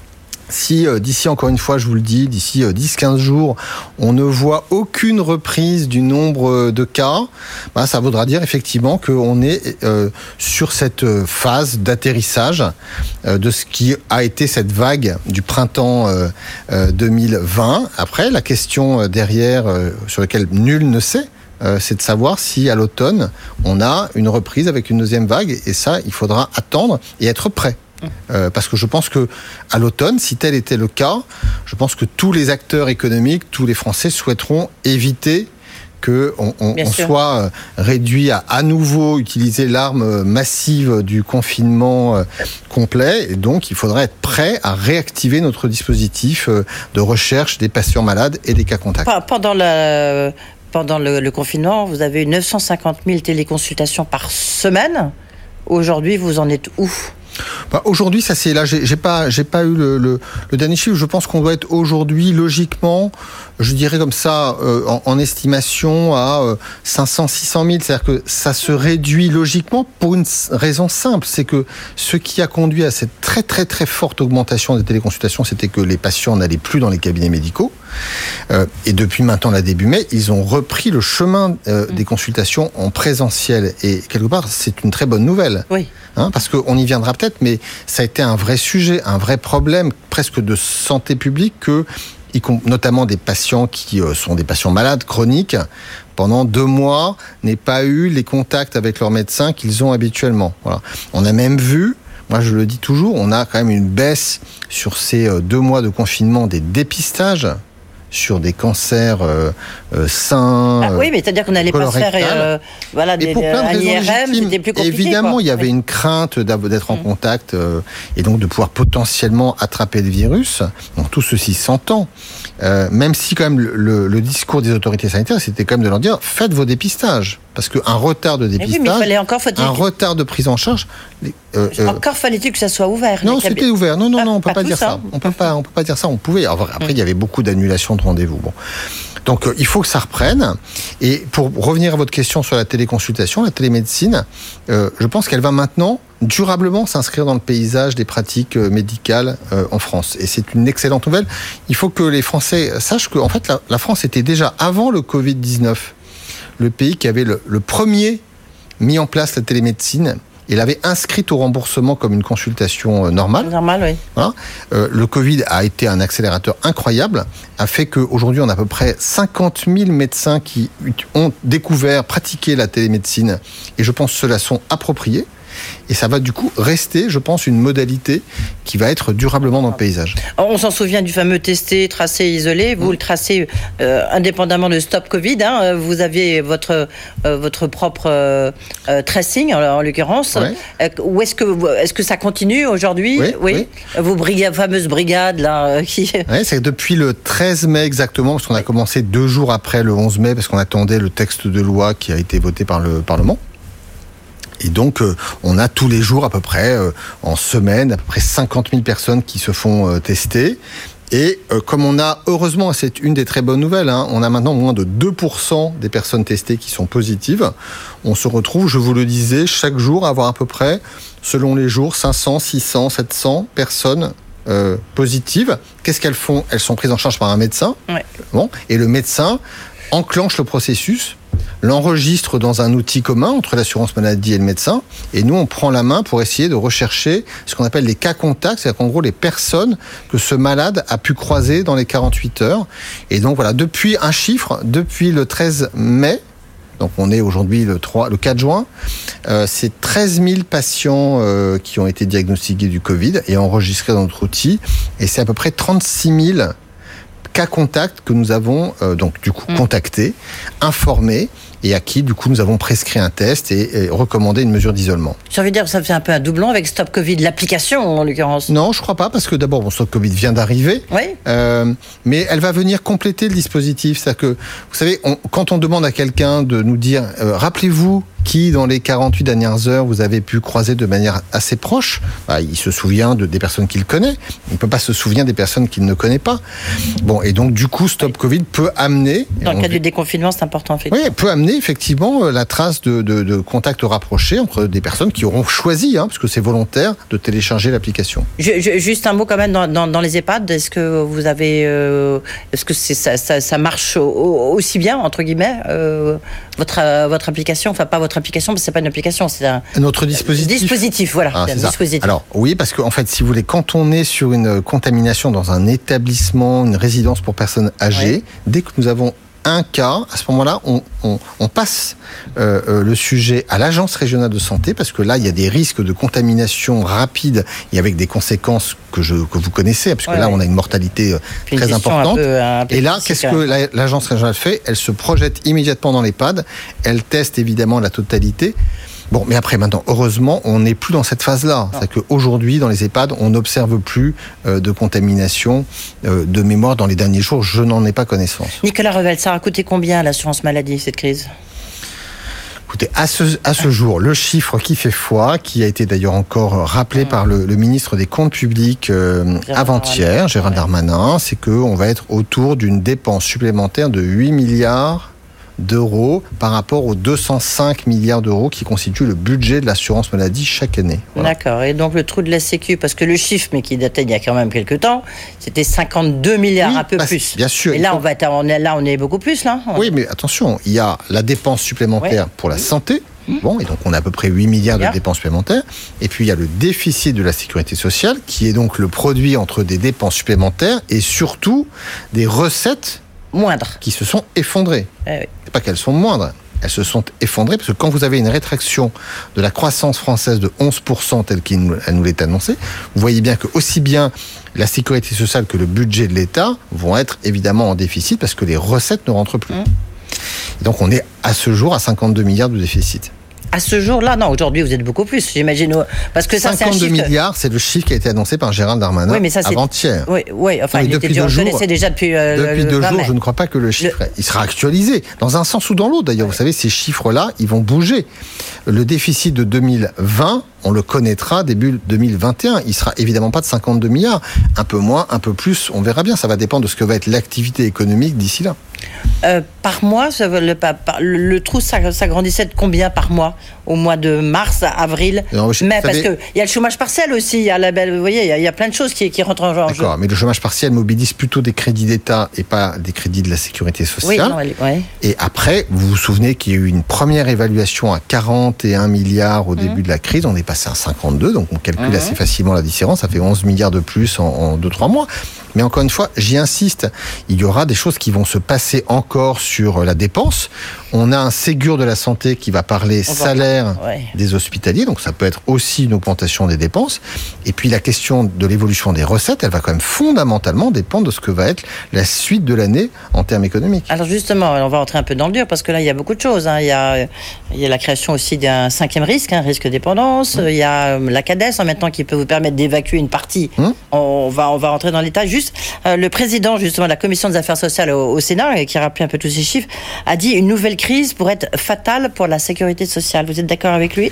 si euh, d'ici, encore une fois, je vous le dis, d'ici euh, dix à quinze jours, on ne voit aucune reprise du nombre de cas, bah, ça voudra dire effectivement qu'on est euh, sur cette phase d'atterrissage euh, de ce qui a été cette vague du printemps euh, euh, deux mille vingt. Après, la question derrière, euh, sur laquelle nul ne sait, euh, c'est de savoir si à l'automne, on a une reprise avec une deuxième vague. Et ça, il faudra attendre et être prêt. Euh, parce que je pense que à l'automne, si tel était le cas, je pense que tous les acteurs économiques, tous les Français souhaiteront éviter que on, on, on soit réduit à à nouveau utiliser l'arme massive du confinement complet. Et donc, il faudrait être prêt à réactiver notre dispositif de recherche des patients malades et des cas contacts. Pendant la, pendant le, le confinement, vous avez eu neuf cent cinquante mille téléconsultations par semaine. Aujourd'hui, vous en êtes où ? Bah, aujourd'hui, ça c'est là, j'ai, j'ai pas, j'ai pas eu le, le, le dernier chiffre. Je pense qu'on doit être aujourd'hui, logiquement, je dirais comme ça, euh, en, en estimation à euh, cinq cents, six cent mille. C'est-à-dire que ça se réduit logiquement pour une raison simple, c'est que ce qui a conduit à cette très très très forte augmentation des téléconsultations, c'était que les patients n'allaient plus dans les cabinets médicaux. Euh, et depuis maintenant la début mai, ils ont repris le chemin euh, des consultations en présentiel. Et quelque part, c'est une très bonne nouvelle. Oui. Hein, parce qu'on y viendra peut-être, mais ça a été un vrai sujet, un vrai problème, presque de santé publique, que, notamment des patients qui sont des patients malades, chroniques, pendant deux mois, n'aient pas eu les contacts avec leur médecin qu'ils ont habituellement. Voilà. On a même vu, moi je le dis toujours, on a quand même une baisse sur ces deux mois de confinement des dépistages sur des cancers euh, euh, seins. Ah oui, mais c'est-à-dire qu'on n'allait pas se faire euh, voilà, des, et pour plein de raisons I R M, légitimes. c'était plus compliqué. Évidemment, quoi. il y avait oui. une crainte d'être en mmh. contact euh, et donc de pouvoir potentiellement attraper le virus. Donc tout ceci s'entend. Euh, même si quand même le, le, le discours des autorités sanitaires, c'était quand même de leur dire faites vos dépistages. Parce qu'un retard de dépistage, oui, mais fallait encore, un retard de prise en charge... Euh, euh, encore fallait-il que ça soit ouvert. Non, c'était ouvert. Non, non, ah, non, on peut pas, pas dire ça. ça. On peut pas, on peut pas dire ça. On pouvait. Alors, après, il y avait beaucoup d'annulations de rendez-vous. Bon. Donc, euh, il faut que ça reprenne. Et pour revenir à votre question sur la téléconsultation, la télémédecine, euh, je pense qu'elle va maintenant durablement s'inscrire dans le paysage des pratiques médicales euh, en France. Et c'est une excellente nouvelle. Il faut que les Français sachent que, en fait, la, la France était déjà, avant le covid dix-neuf, le pays qui avait le, le premier mis en place la télémédecine. Il avait inscrit au remboursement comme une consultation normale. Normal, oui. Voilà. Euh, le Covid a été un accélérateur incroyable, a fait qu'aujourd'hui, on a à peu près cinquante mille médecins qui ont découvert, pratiqué la télémédecine, et je pense que ceux-là sont appropriés. Et ça va du coup rester, je pense, une modalité qui va être durablement dans le paysage. On s'en souvient du fameux testé, tracé, isolé. Vous mmh. le tracez euh, indépendamment de Stop Covid. Hein. Vous aviez votre euh, votre propre euh, euh, tracing en, en l'occurrence. Ouais. Euh, où est-ce que est-ce que ça continue aujourd'hui? Oui. oui. oui. Vos brigades, fameuses brigades là qui. Oui, c'est depuis le treize mai exactement, parce qu'on a commencé deux jours après le onze mai, parce qu'on attendait le texte de loi qui a été voté par le Parlement. Et donc, euh, on a tous les jours à peu près, euh, en semaine, à peu près cinquante mille personnes qui se font euh, tester. Et euh, comme on a, heureusement, c'est une des très bonnes nouvelles, hein, on a maintenant moins de deux pour cent des personnes testées qui sont positives. On se retrouve, je vous le disais, chaque jour à avoir à peu près, selon les jours, cinq cents, six cents, sept cents personnes euh, positives. Qu'est-ce qu'elles font? Elles sont prises en charge par un médecin. Ouais. Bon, et le médecin enclenche le processus, l'enregistre dans un outil commun entre l'assurance maladie et le médecin, et nous on prend la main pour essayer de rechercher ce qu'on appelle les cas contacts, c'est-à-dire qu'en gros les personnes que ce malade a pu croiser dans les quarante-huit heures. Et donc voilà, depuis un chiffre, depuis le treize mai, donc on est aujourd'hui le, trois, le quatre juin, euh, c'est treize mille patients euh, qui ont été diagnostiqués du Covid et enregistrés dans notre outil, et c'est à peu près trente-six mille cas contacts que nous avons euh, donc du coup mmh. contactés, informés, et à qui, du coup, nous avons prescrit un test et, et recommandé une mesure d'isolement. J'ai envie de dire que ça fait un peu un doublon avec Stop Covid, l'application en l'occurrence. Non, je ne crois pas, parce que d'abord, bon, Stop Covid vient d'arriver, oui. euh, mais elle va venir compléter le dispositif. C'est-à-dire que, vous savez, on, quand on demande à quelqu'un de nous dire, euh, rappelez-vous qui, dans les quarante-huit dernières heures, vous avez pu croiser de manière assez proche, bah, il se souvient de, des personnes qu'il connaît, il ne peut pas se souvenir des personnes qu'il ne connaît pas. Bon, et donc, du coup, Stop Covid peut amener... Dans le cas du déconfinement, c'est important, effectivement. Oui, peut amener, effectivement, la trace de, de, de contacts rapprochés entre des personnes qui auront choisi, hein, parce que c'est volontaire, de télécharger l'application. Je, je, juste un mot quand même, dans, dans, dans les EHPAD, est-ce que vous avez... Euh, est-ce que c'est, ça, ça, ça marche au, aussi bien, entre guillemets, euh, votre, euh, votre application, enfin pas votre application, parce que c'est pas une application, c'est un... Notre dispositif. Dispositif, voilà. Ah, c'est c'est un dispositif. Alors, oui, parce qu'en fait, si vous voulez, quand on est sur une contamination dans un établissement, une résidence pour personnes âgées, oui. dès que nous avons un cas, à ce moment-là, on, on, on passe euh, euh, le sujet à l'agence régionale de santé, parce que là, il y a des risques de contamination rapide et avec des conséquences que, je, que vous connaissez, parce que ouais, là, ouais. on a une mortalité euh, une très importante. Un peu, un peu et là, qu'est-ce que la, l'agence régionale fait? Elle se projette immédiatement dans l'EHPAD, elle teste évidemment la totalité. Bon, mais après, maintenant, heureusement, on n'est plus dans cette phase-là. Non. C'est-à-dire qu'aujourd'hui, dans les EHPAD, on n'observe plus euh, de contamination euh, de mémoire dans les derniers jours. Je n'en ai pas connaissance. Nicolas Revel, ça a coûté combien à l'assurance maladie, cette crise ? Écoutez, à ce, à ce jour, le chiffre qui fait foi, qui a été d'ailleurs encore rappelé mmh. par le, le ministre des Comptes publics euh, avant-hier, Gérald Darmanin, c'est qu'on va être autour d'une dépense supplémentaire de huit milliards d'euros par rapport aux deux cent cinq milliards d'euros qui constituent le budget de l'assurance maladie chaque année. Voilà. D'accord. Et donc le trou de la Sécu, parce que le chiffre, mais qui datait il y a quand même quelques temps, c'était cinquante-deux milliards, oui, un peu bah, plus. Bien sûr. Et là, faut... on va être, on est, là, on est beaucoup plus, là. Oui, mais attention, il y a la dépense supplémentaire oui. pour la santé. Bon, et donc on a à peu près huit milliards de dépenses supplémentaires. Et puis il y a le déficit de la sécurité sociale, qui est donc le produit entre des dépenses supplémentaires et surtout des recettes moindres qui se sont effondrées. Eh oui. C'est pas qu'elles sont moindres, elles se sont effondrées, parce que quand vous avez une rétraction de la croissance française de onze pour cent telle qu'elle nous l'est annoncée, vous voyez bien que aussi bien la sécurité sociale que le budget de l'État vont être évidemment en déficit, parce que les recettes ne rentrent plus. Mmh. Et donc on est à ce jour à cinquante-deux milliards de déficit. À ce jour-là, non, aujourd'hui vous êtes beaucoup plus, j'imagine. Parce que ça, c'est un chiffre... cinquante-deux milliards, c'est le chiffre qui a été annoncé par Gérald Darmanin oui, mais ça, avant-hier. Oui, oui, enfin, non, il était dur, je connaissais déjà depuis... Euh, depuis le, deux le jours, mai. Je ne crois pas que le chiffre, le... il sera actualisé, dans un sens ou dans l'autre. D'ailleurs, oui. Vous savez, ces chiffres-là, ils vont bouger. Le déficit de deux mille vingt, on le connaîtra début deux mille vingt et un. Il sera évidemment pas de cinquante-deux milliards. Un peu moins, un peu plus, on verra bien. Ça va dépendre de ce que va être l'activité économique d'ici là. Euh, par mois, le, par, le, le trou s'agrandissait de combien par mois? Au mois de mars, avril, non, mai, parce qu'il y a le chômage partiel aussi, il y a la belle, vous voyez, il y a, il y a plein de choses qui, qui rentrent en jeu. D'accord, mais le chômage partiel mobilise plutôt des crédits d'État et pas des crédits de la sécurité sociale. Oui, non, ouais. Et après, vous vous souvenez qu'il y a eu une première évaluation à quarante et un milliards au mmh. début de la crise, on est passé à cinquante-deux, donc on calcule mmh. assez facilement la différence, ça fait onze milliards de plus en, en deux trois mois. Mais encore une fois, j'y insiste, il y aura des choses qui vont se passer encore sur la dépense. On a un Ségur de la santé qui va parler On salaire va... ouais. des hospitaliers, donc ça peut être aussi une augmentation des dépenses. Et puis la question de l'évolution des recettes, elle va quand même fondamentalement dépendre de ce que va être la suite de l'année en termes économiques. Alors justement, on va rentrer un peu dans le dur parce que là, il y a beaucoup de choses. Hein. Il y a, il y a la création aussi d'un cinquième risque, un hein, risque de dépendance. Mmh. Il y a la CADES en maintenant qui peut vous permettre d'évacuer une partie. Mmh. On va, on va rentrer dans l'état. Juste, euh, le président justement de la commission des affaires sociales au, au Sénat, et qui a rappelé un peu tous ces chiffres, a dit une nouvelle crise pourrait être fatale pour la sécurité sociale. Vous êtes d'accord avec lui ?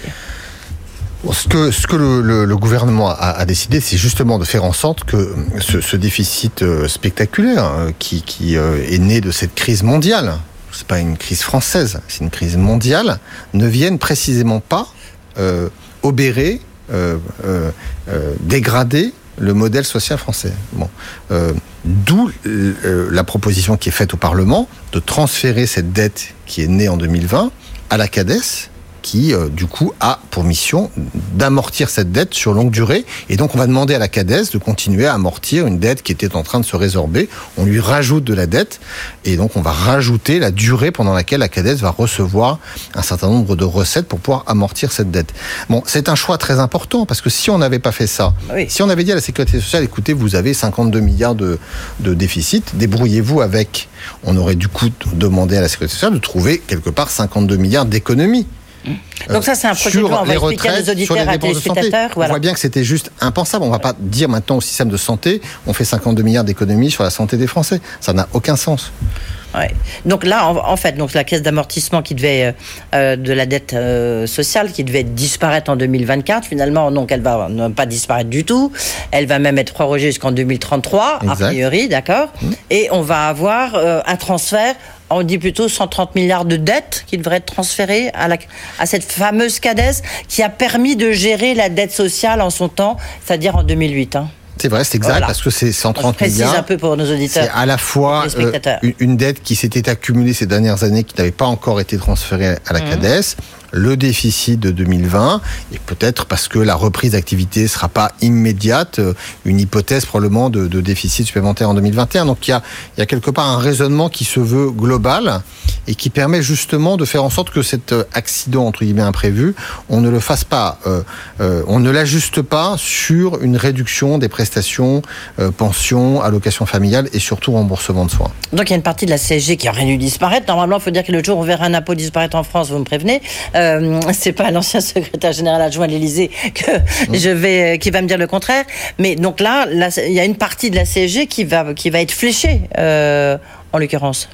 Ce que, ce que le, le, le gouvernement a, a décidé, c'est justement de faire en sorte que ce, ce déficit spectaculaire qui, qui est né de cette crise mondiale, c'est pas une crise française, c'est une crise mondiale, ne vienne précisément pas euh, obérer, euh, euh, euh, dégrader le modèle social français. Bon, euh, d'où euh, la proposition qui est faite au Parlement de transférer cette dette qui est née en deux mille vingt à la CADES, qui, euh, du coup, a pour mission d'amortir cette dette sur longue durée. Et donc, on va demander à la CADES de continuer à amortir une dette qui était en train de se résorber. On lui rajoute de la dette. Et donc, on va rajouter la durée pendant laquelle la CADES va recevoir un certain nombre de recettes pour pouvoir amortir cette dette. Bon, c'est un choix très important, parce que si on n'avait pas fait ça, oui. si on avait dit à la Sécurité sociale, écoutez, vous avez cinquante-deux milliards de, de déficit, débrouillez-vous avec. On aurait du coup demandé à la Sécurité sociale de trouver quelque part cinquante-deux milliards d'économies. Donc ça, c'est un projet de loi, on va expliquer à nos auditeurs, à nos téléspectateurs. Voilà. On voit bien que c'était juste impensable. On ne va pas dire maintenant au système de santé, on fait cinquante-deux milliards d'économies sur la santé des Français. Ça n'a aucun sens. Ouais. Donc là, en, en fait, donc la caisse d'amortissement qui devait euh, de la dette euh, sociale qui devait disparaître en deux mille vingt-quatre, finalement, donc elle va ne pas disparaître du tout. Elle va même être prorogée jusqu'en deux mille trente-trois, exact. A priori, d'accord. Mmh. Et on va avoir euh, un transfert. On dit plutôt cent trente milliards de dettes qui devraient être transférées à, la, à cette fameuse CADES qui a permis de gérer la dette sociale en son temps, c'est-à-dire en deux mille huit. Hein. C'est vrai, c'est exact, voilà. Parce que c'est cent trente milliards. Je précise un peu pour nos auditeurs. C'est à la fois euh, une, une dette qui s'était accumulée ces dernières années, qui n'avait pas encore été transférée à la mmh. CADES, le déficit de deux mille vingt, et peut-être parce que la reprise d'activité ne sera pas immédiate, une hypothèse probablement de, de déficit supplémentaire en deux mille vingt et un. Donc il y a, il y a quelque part un raisonnement qui se veut global et qui permet justement de faire en sorte que cet accident, entre guillemets, imprévu, on ne le fasse pas, euh, euh, on ne l'ajuste pas sur une réduction des prestations, euh, pensions, allocations familiales et surtout remboursement de soins. Donc il y a une partie de la C S G qui aurait dû disparaître. Normalement, il faut dire que le jour où on verra un impôt disparaître en France, vous me prévenez. Euh, Euh, c'est pas l'ancien secrétaire général adjoint à l'Élysée que mmh. je vais, qui va me dire le contraire. Mais donc là, là, il y a une partie de la C S G qui va, qui va être fléchée, euh, en l'occurrence.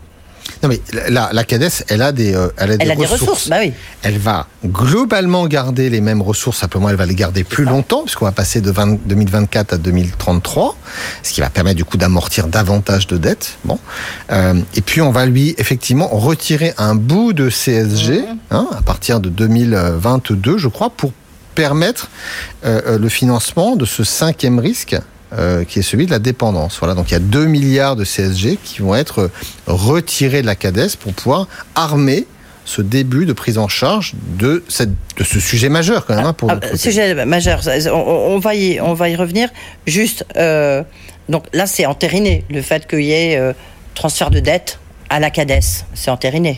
Non mais la, la CADES, elle a des, euh, elle a des, elle a ressources. des ressources. Bah oui. Elle va globalement garder les mêmes ressources, simplement elle va les garder plus longtemps, puisqu'on va passer de vingt, deux mille vingt-quatre à deux mille trente-trois, ce qui va permettre du coup d'amortir davantage de dettes. Bon, euh, et puis on va lui effectivement retirer un bout de C S G mmh. hein, à partir de deux mille vingt-deux, je crois, pour permettre euh, le financement de ce cinquième risque. Euh, qui est celui de la dépendance. Voilà, donc il y a deux milliards de C S G qui vont être retirés de la CADES pour pouvoir armer ce début de prise en charge de, cette, de ce sujet majeur quand même. Hein, pour ah, ah, sujet majeur, on, on, va y, on va y revenir. Juste, euh, donc là c'est entériné, le fait qu'il y ait euh, transfert de dette à la CADES, c'est entériné.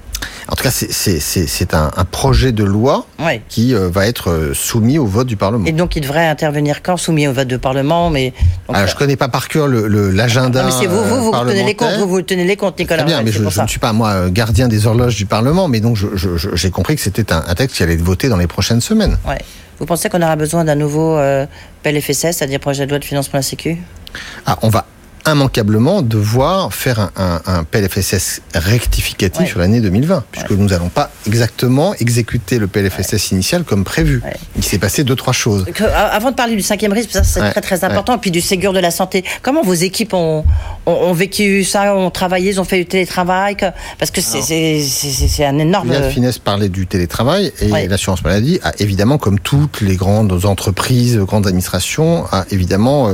En tout cas, c'est, c'est, c'est, c'est un, un projet de loi oui. qui euh, va être soumis au vote du Parlement. Et donc, il devrait intervenir quand soumis au vote du Parlement, mais donc, alors, je ne connais pas par cœur le, le, l'agenda. Non, mais c'est vous, vous, vous, vous tenez les comptes, vous, vous tenez les comptes, Nicolas. Très bien, ouais, mais je, je ne suis pas, moi, gardien des horloges du Parlement, mais donc je, je, je, j'ai compris que c'était un, un texte qui allait être voté dans les prochaines semaines. Ouais. Vous pensez qu'on aura besoin d'un nouveau euh, P L F S S, c'est-à-dire projet de loi de financement de la Sécu ? Ah, on va immanquablement devoir faire un, un, un P L F S S rectificatif ouais. sur l'année deux mille vingt, puisque ouais. nous n'allons pas exactement exécuter le P L F S S ouais. initial comme prévu. Ouais. Il s'est passé deux, trois choses. Que, avant de parler du cinquième risque, ça c'est ouais. très très important, ouais. puis du Ségur de la santé, comment vos équipes ont, ont, ont vécu ça, ont travaillé, ils ont fait du télétravail, que, parce que c'est, c'est, c'est, c'est un énorme... Julien de Finesse parlait du télétravail, et ouais. l'assurance maladie a évidemment, comme toutes les grandes entreprises, grandes administrations, a évidemment... Euh,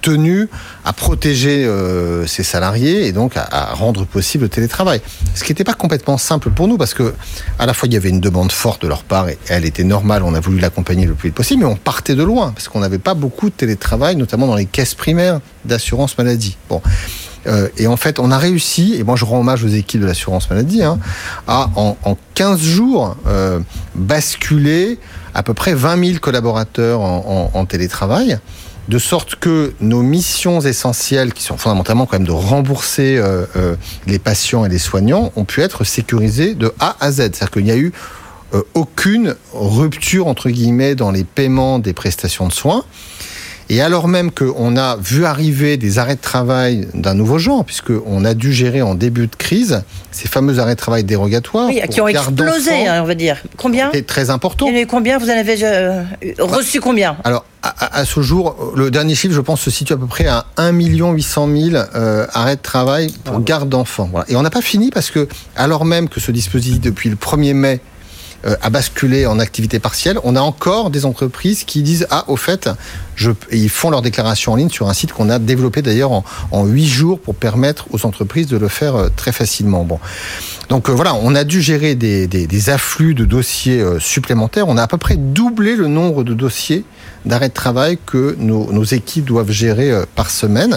tenu à protéger euh, ses salariés et donc à, à rendre possible le télétravail. Ce qui n'était pas complètement simple pour nous parce que à la fois il y avait une demande forte de leur part et elle était normale, on a voulu l'accompagner le plus vite possible, mais on partait de loin parce qu'on n'avait pas beaucoup de télétravail, notamment dans les caisses primaires d'assurance maladie. Bon. Euh, et en fait, on a réussi, et moi je rends hommage aux équipes de l'assurance maladie, hein, à en, en quinze jours euh, basculer à peu près vingt mille collaborateurs en, en, en télétravail, de sorte que nos missions essentielles, qui sont fondamentalement quand même de rembourser euh, euh, les patients et les soignants, ont pu être sécurisées de A à Z. C'est-à-dire qu'il n'y a eu euh, aucune rupture, entre guillemets, dans les paiements des prestations de soins. Et alors même qu'on a vu arriver des arrêts de travail d'un nouveau genre, puisqu'on a dû gérer en début de crise ces fameux arrêts de travail dérogatoires. Oui, qui ont explosé, hein, on va dire. Combien ? C'est très important. Et combien vous en avez euh, reçu combien ? Alors, à, à ce jour, le dernier chiffre, je pense, se situe à peu près à un million huit cent mille euh, arrêts de travail pour garde d'enfants. Voilà. Et on n'a pas fini parce que, alors même que ce dispositif, depuis le premier mai, euh, a basculé en activité partielle, on a encore des entreprises qui disent « Ah, au fait, je... » et ils font leur déclaration en ligne sur un site qu'on a développé d'ailleurs en, en huit jours pour permettre aux entreprises de le faire euh, très facilement. Bon. Donc euh, voilà, on a dû gérer des, des, des afflux de dossiers euh, supplémentaires. On a à peu près doublé le nombre de dossiers d'arrêt de travail que nos, nos équipes doivent gérer euh, par semaine.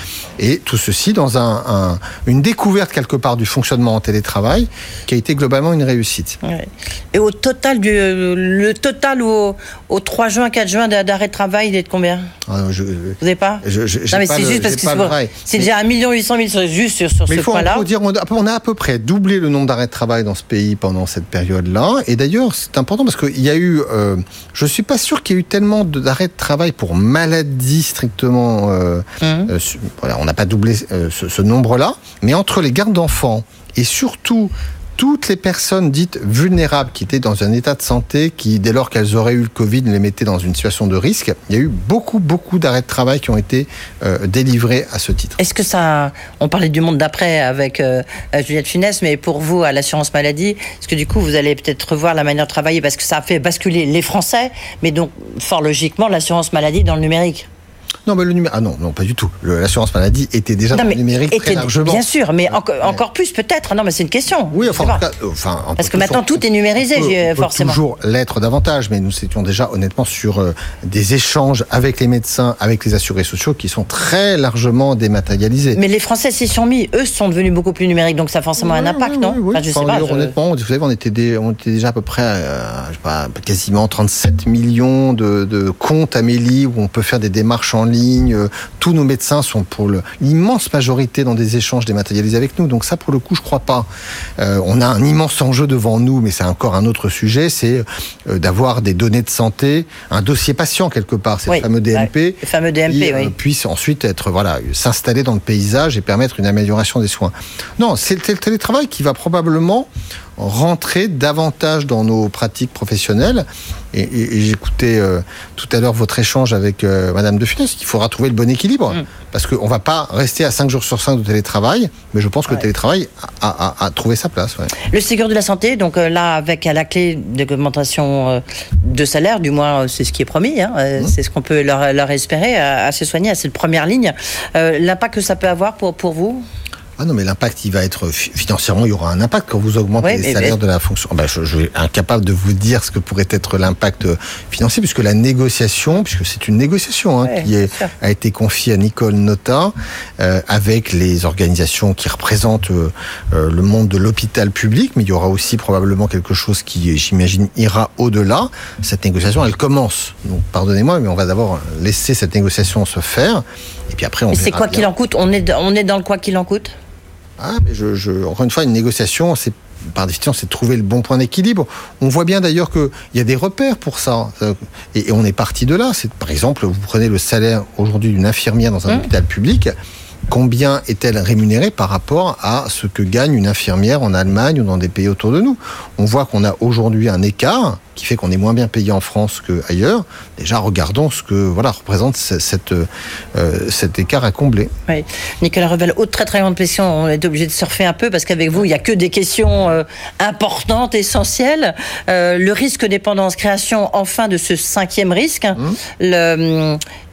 Et tout ceci dans un, un, une découverte quelque part du fonctionnement en télétravail qui a été globalement une réussite. Ouais. Et au total, du, le total au, au trois juin, quatre juin d'arrêt de travail, il est de combien ? ah, je, Vous n'avez pas je, je, Non mais c'est le, juste parce que c'est, bon, c'est déjà un million huit cent mille juste sur, sur ce point-là. Il faut dire, on a à peu près doublé le nombre d'arrêts de travail dans ce pays pendant cette période-là. Et d'ailleurs, c'est important parce qu'il y a eu... Euh, je ne suis pas sûr qu'il y ait eu tellement d'arrêts de travail pour maladie strictement... Euh, mmh. euh, voilà, on n'a pas doublé euh, ce, ce nombre-là, mais entre les gardes d'enfants et surtout toutes les personnes dites vulnérables qui étaient dans un état de santé qui, dès lors qu'elles auraient eu le Covid, les mettaient dans une situation de risque, il y a eu beaucoup, beaucoup d'arrêts de travail qui ont été euh, délivrés à ce titre. Est-ce que ça... On parlait du monde d'après avec euh, Juliette Funès, mais pour vous, à l'assurance maladie, est-ce que du coup, vous allez peut-être revoir la manière de travailler parce que ça a fait basculer les Français, mais donc, fort logiquement, l'assurance maladie dans le numérique ? Non, mais le numérique, ah non, non, pas du tout. Le, l'assurance maladie était déjà non, dans le numérique était, très largement. Bien sûr, mais enco- ouais. encore plus peut-être. Non, mais c'est une question. Oui, enfin, en cas, enfin parce que maintenant tout est numérisé, on peut, on peut forcément. Toujours l'être davantage, mais nous étions déjà honnêtement sur euh, des échanges avec les médecins, avec les assurés sociaux, qui sont très largement dématérialisés. Mais les Français s'y sont mis. Eux sont devenus beaucoup plus numériques, donc ça a forcément oui, un impact, oui, non oui, enfin, je enfin, sais pas. Je... Honnêtement, vous savez, on était, des, on était déjà à peu près, euh, je sais pas, quasiment trente-sept millions de, de comptes Amélie où on peut faire des démarches en ligne. Euh, Tous nos médecins sont pour le, l'immense majorité dans des échanges dématérialisés avec nous. Donc ça, pour le coup, je crois pas. Euh, on a un immense enjeu devant nous, mais c'est encore un autre sujet, c'est euh, d'avoir des données de santé, un dossier patient quelque part, c'est oui, le fameux D M P, le fameux D M P, qui oui. euh, puisse ensuite être voilà s'installer dans le paysage et permettre une amélioration des soins. Non, c'est le télétravail qui va probablement rentrer davantage dans nos pratiques professionnelles. Et, et, et j'écoutais euh, tout à l'heure votre échange avec euh, Madame de Funès, qu'il faudra trouver le bon équilibre. Mmh. Parce qu'on ne va pas rester à cinq jours sur cinq de télétravail, mais je pense que ouais. le télétravail a, a, a trouvé sa place. Ouais. Le Ségur de la Santé, donc euh, là, avec à la clé d'augmentation euh, de salaire, du moins euh, c'est ce qui est promis, hein, euh, mmh. c'est ce qu'on peut leur, leur espérer à, à se soigner, à cette première ligne. Euh, l'impact que ça peut avoir pour, pour vous ? Ah non, mais l'impact, il va être financièrement, il y aura un impact quand vous augmentez oui, les salaires mais... de la fonction. Ben, je, je suis incapable de vous dire ce que pourrait être l'impact financier, puisque la négociation, puisque c'est une négociation hein, ouais, qui est, a été confiée à Nicole Notat euh, avec les organisations qui représentent euh, le monde de l'hôpital public, mais il y aura aussi probablement quelque chose qui, j'imagine, ira au-delà. Cette négociation, elle commence. Donc, pardonnez-moi, mais on va d'abord laisser cette négociation se faire, et puis après on. Et verra c'est quoi bien. Qu'il en coûte ? On est, on est dans le quoi qu'il en coûte ? Ah, mais je, je, encore une fois, une négociation, c'est par définition, c'est de trouver le bon point d'équilibre. On voit bien d'ailleurs qu'il y a des repères pour ça. Et, et on est parti de là. C'est, par exemple, vous prenez le salaire aujourd'hui d'une infirmière dans un mmh. hôpital public. Combien est-elle rémunérée par rapport à ce que gagne une infirmière en Allemagne ou dans des pays autour de nous ? On voit qu'on a aujourd'hui un écart qui fait qu'on est moins bien payé en France qu'ailleurs. Déjà, regardons ce que voilà, représente cette, euh, cet écart à combler. Oui. Nicolas Revel, autre très très grande question. On est obligé de surfer un peu parce qu'avec vous, il n'y a que des questions euh, importantes, essentielles. Euh, le risque dépendance, création enfin de ce cinquième risque. Mmh. Le,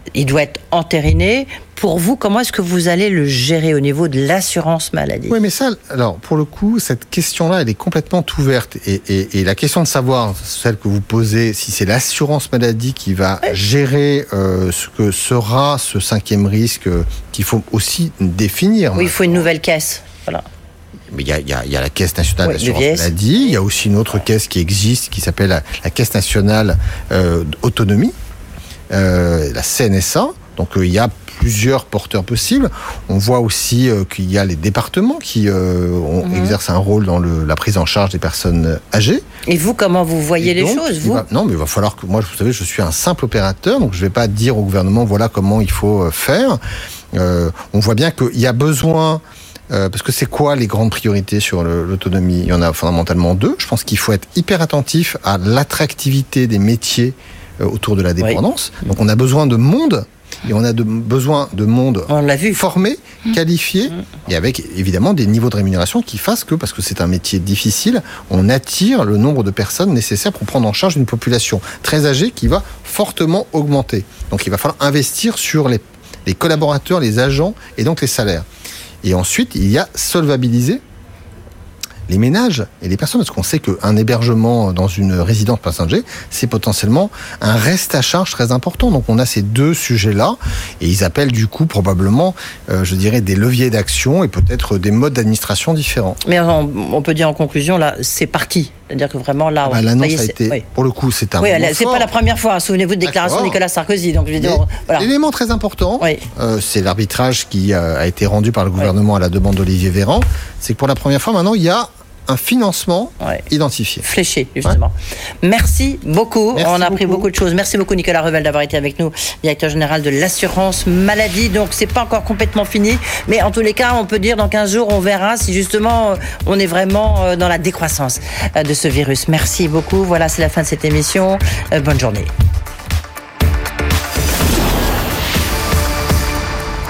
il doit être entériné. Pour vous, comment est-ce que vous allez le gérer au niveau de l'assurance maladie ? Oui, mais ça, alors, pour le coup, cette question-là, elle est complètement ouverte. Et, et, et la question de savoir, celle que vous posez, si c'est l'assurance maladie qui va ouais. gérer euh, ce que sera ce cinquième risque, euh, qu'il faut aussi définir. Oui, il faut une nouvelle caisse. Voilà. Mais il y a, y, a, y a la Caisse nationale oui, d'assurance maladie, il y a aussi une autre caisse qui existe, qui s'appelle la, la Caisse nationale euh, d'autonomie, euh, la C N S A. Donc il euh, y a plusieurs porteurs possibles. On voit aussi euh, qu'il y a les départements qui euh, ont, mmh. exercent un rôle dans le, la prise en charge des personnes âgées. Et vous, comment vous voyez Et les donc, choses vous va, Non, mais il va falloir que... Moi, vous savez, je suis un simple opérateur, donc je ne vais pas dire au gouvernement, voilà comment il faut faire. Euh, on voit bien qu'il y a besoin... Euh, parce que c'est quoi les grandes priorités sur le, l'autonomie ? Il y en a fondamentalement deux. Je pense qu'il faut être hyper attentif à l'attractivité des métiers euh, autour de la dépendance. Oui. Donc on a besoin de monde, et on a de, besoin de monde on l'a vu. formé, qualifié, mmh. et avec évidemment des niveaux de rémunération qui fassent que, parce que c'est un métier difficile, on attire le nombre de personnes nécessaires pour prendre en charge une population très âgée qui va fortement augmenter. Donc il va falloir investir sur les, les collaborateurs, les agents, et donc les salaires. Et ensuite, il y a solvabiliser les ménages et les personnes, parce qu'on sait qu'un hébergement dans une résidence passager, c'est potentiellement un reste à charge très important. Donc on a ces deux sujets-là, et ils appellent du coup probablement, euh, je dirais, des leviers d'action et peut-être des modes d'administration différents. Mais on, on peut dire en conclusion, là, c'est parti. C'est-à-dire que vraiment, là... Bah, l'annonce voyez, a été, oui. pour le coup, c'est un oui, moment c'est fort. pas la première fois. Souvenez-vous de déclaration de Nicolas Sarkozy. Donc, je veux dire, voilà. L'élément très important, oui. euh, c'est l'arbitrage qui a, a été rendu par le gouvernement oui. à la demande d'Olivier Véran. C'est que pour la première fois, maintenant, il y a un financement ouais. identifié. Fléché, justement. Ouais. Merci beaucoup. Merci On a beaucoup. appris beaucoup de choses. Merci beaucoup, Nicolas Revel, d'avoir été avec nous, directeur général de l'assurance maladie. Donc, c'est pas encore complètement fini. Mais en tous les cas, on peut dire dans quinze jours, on verra si justement on est vraiment dans la décroissance de ce virus. Merci beaucoup. Voilà, c'est la fin de cette émission. Bonne journée.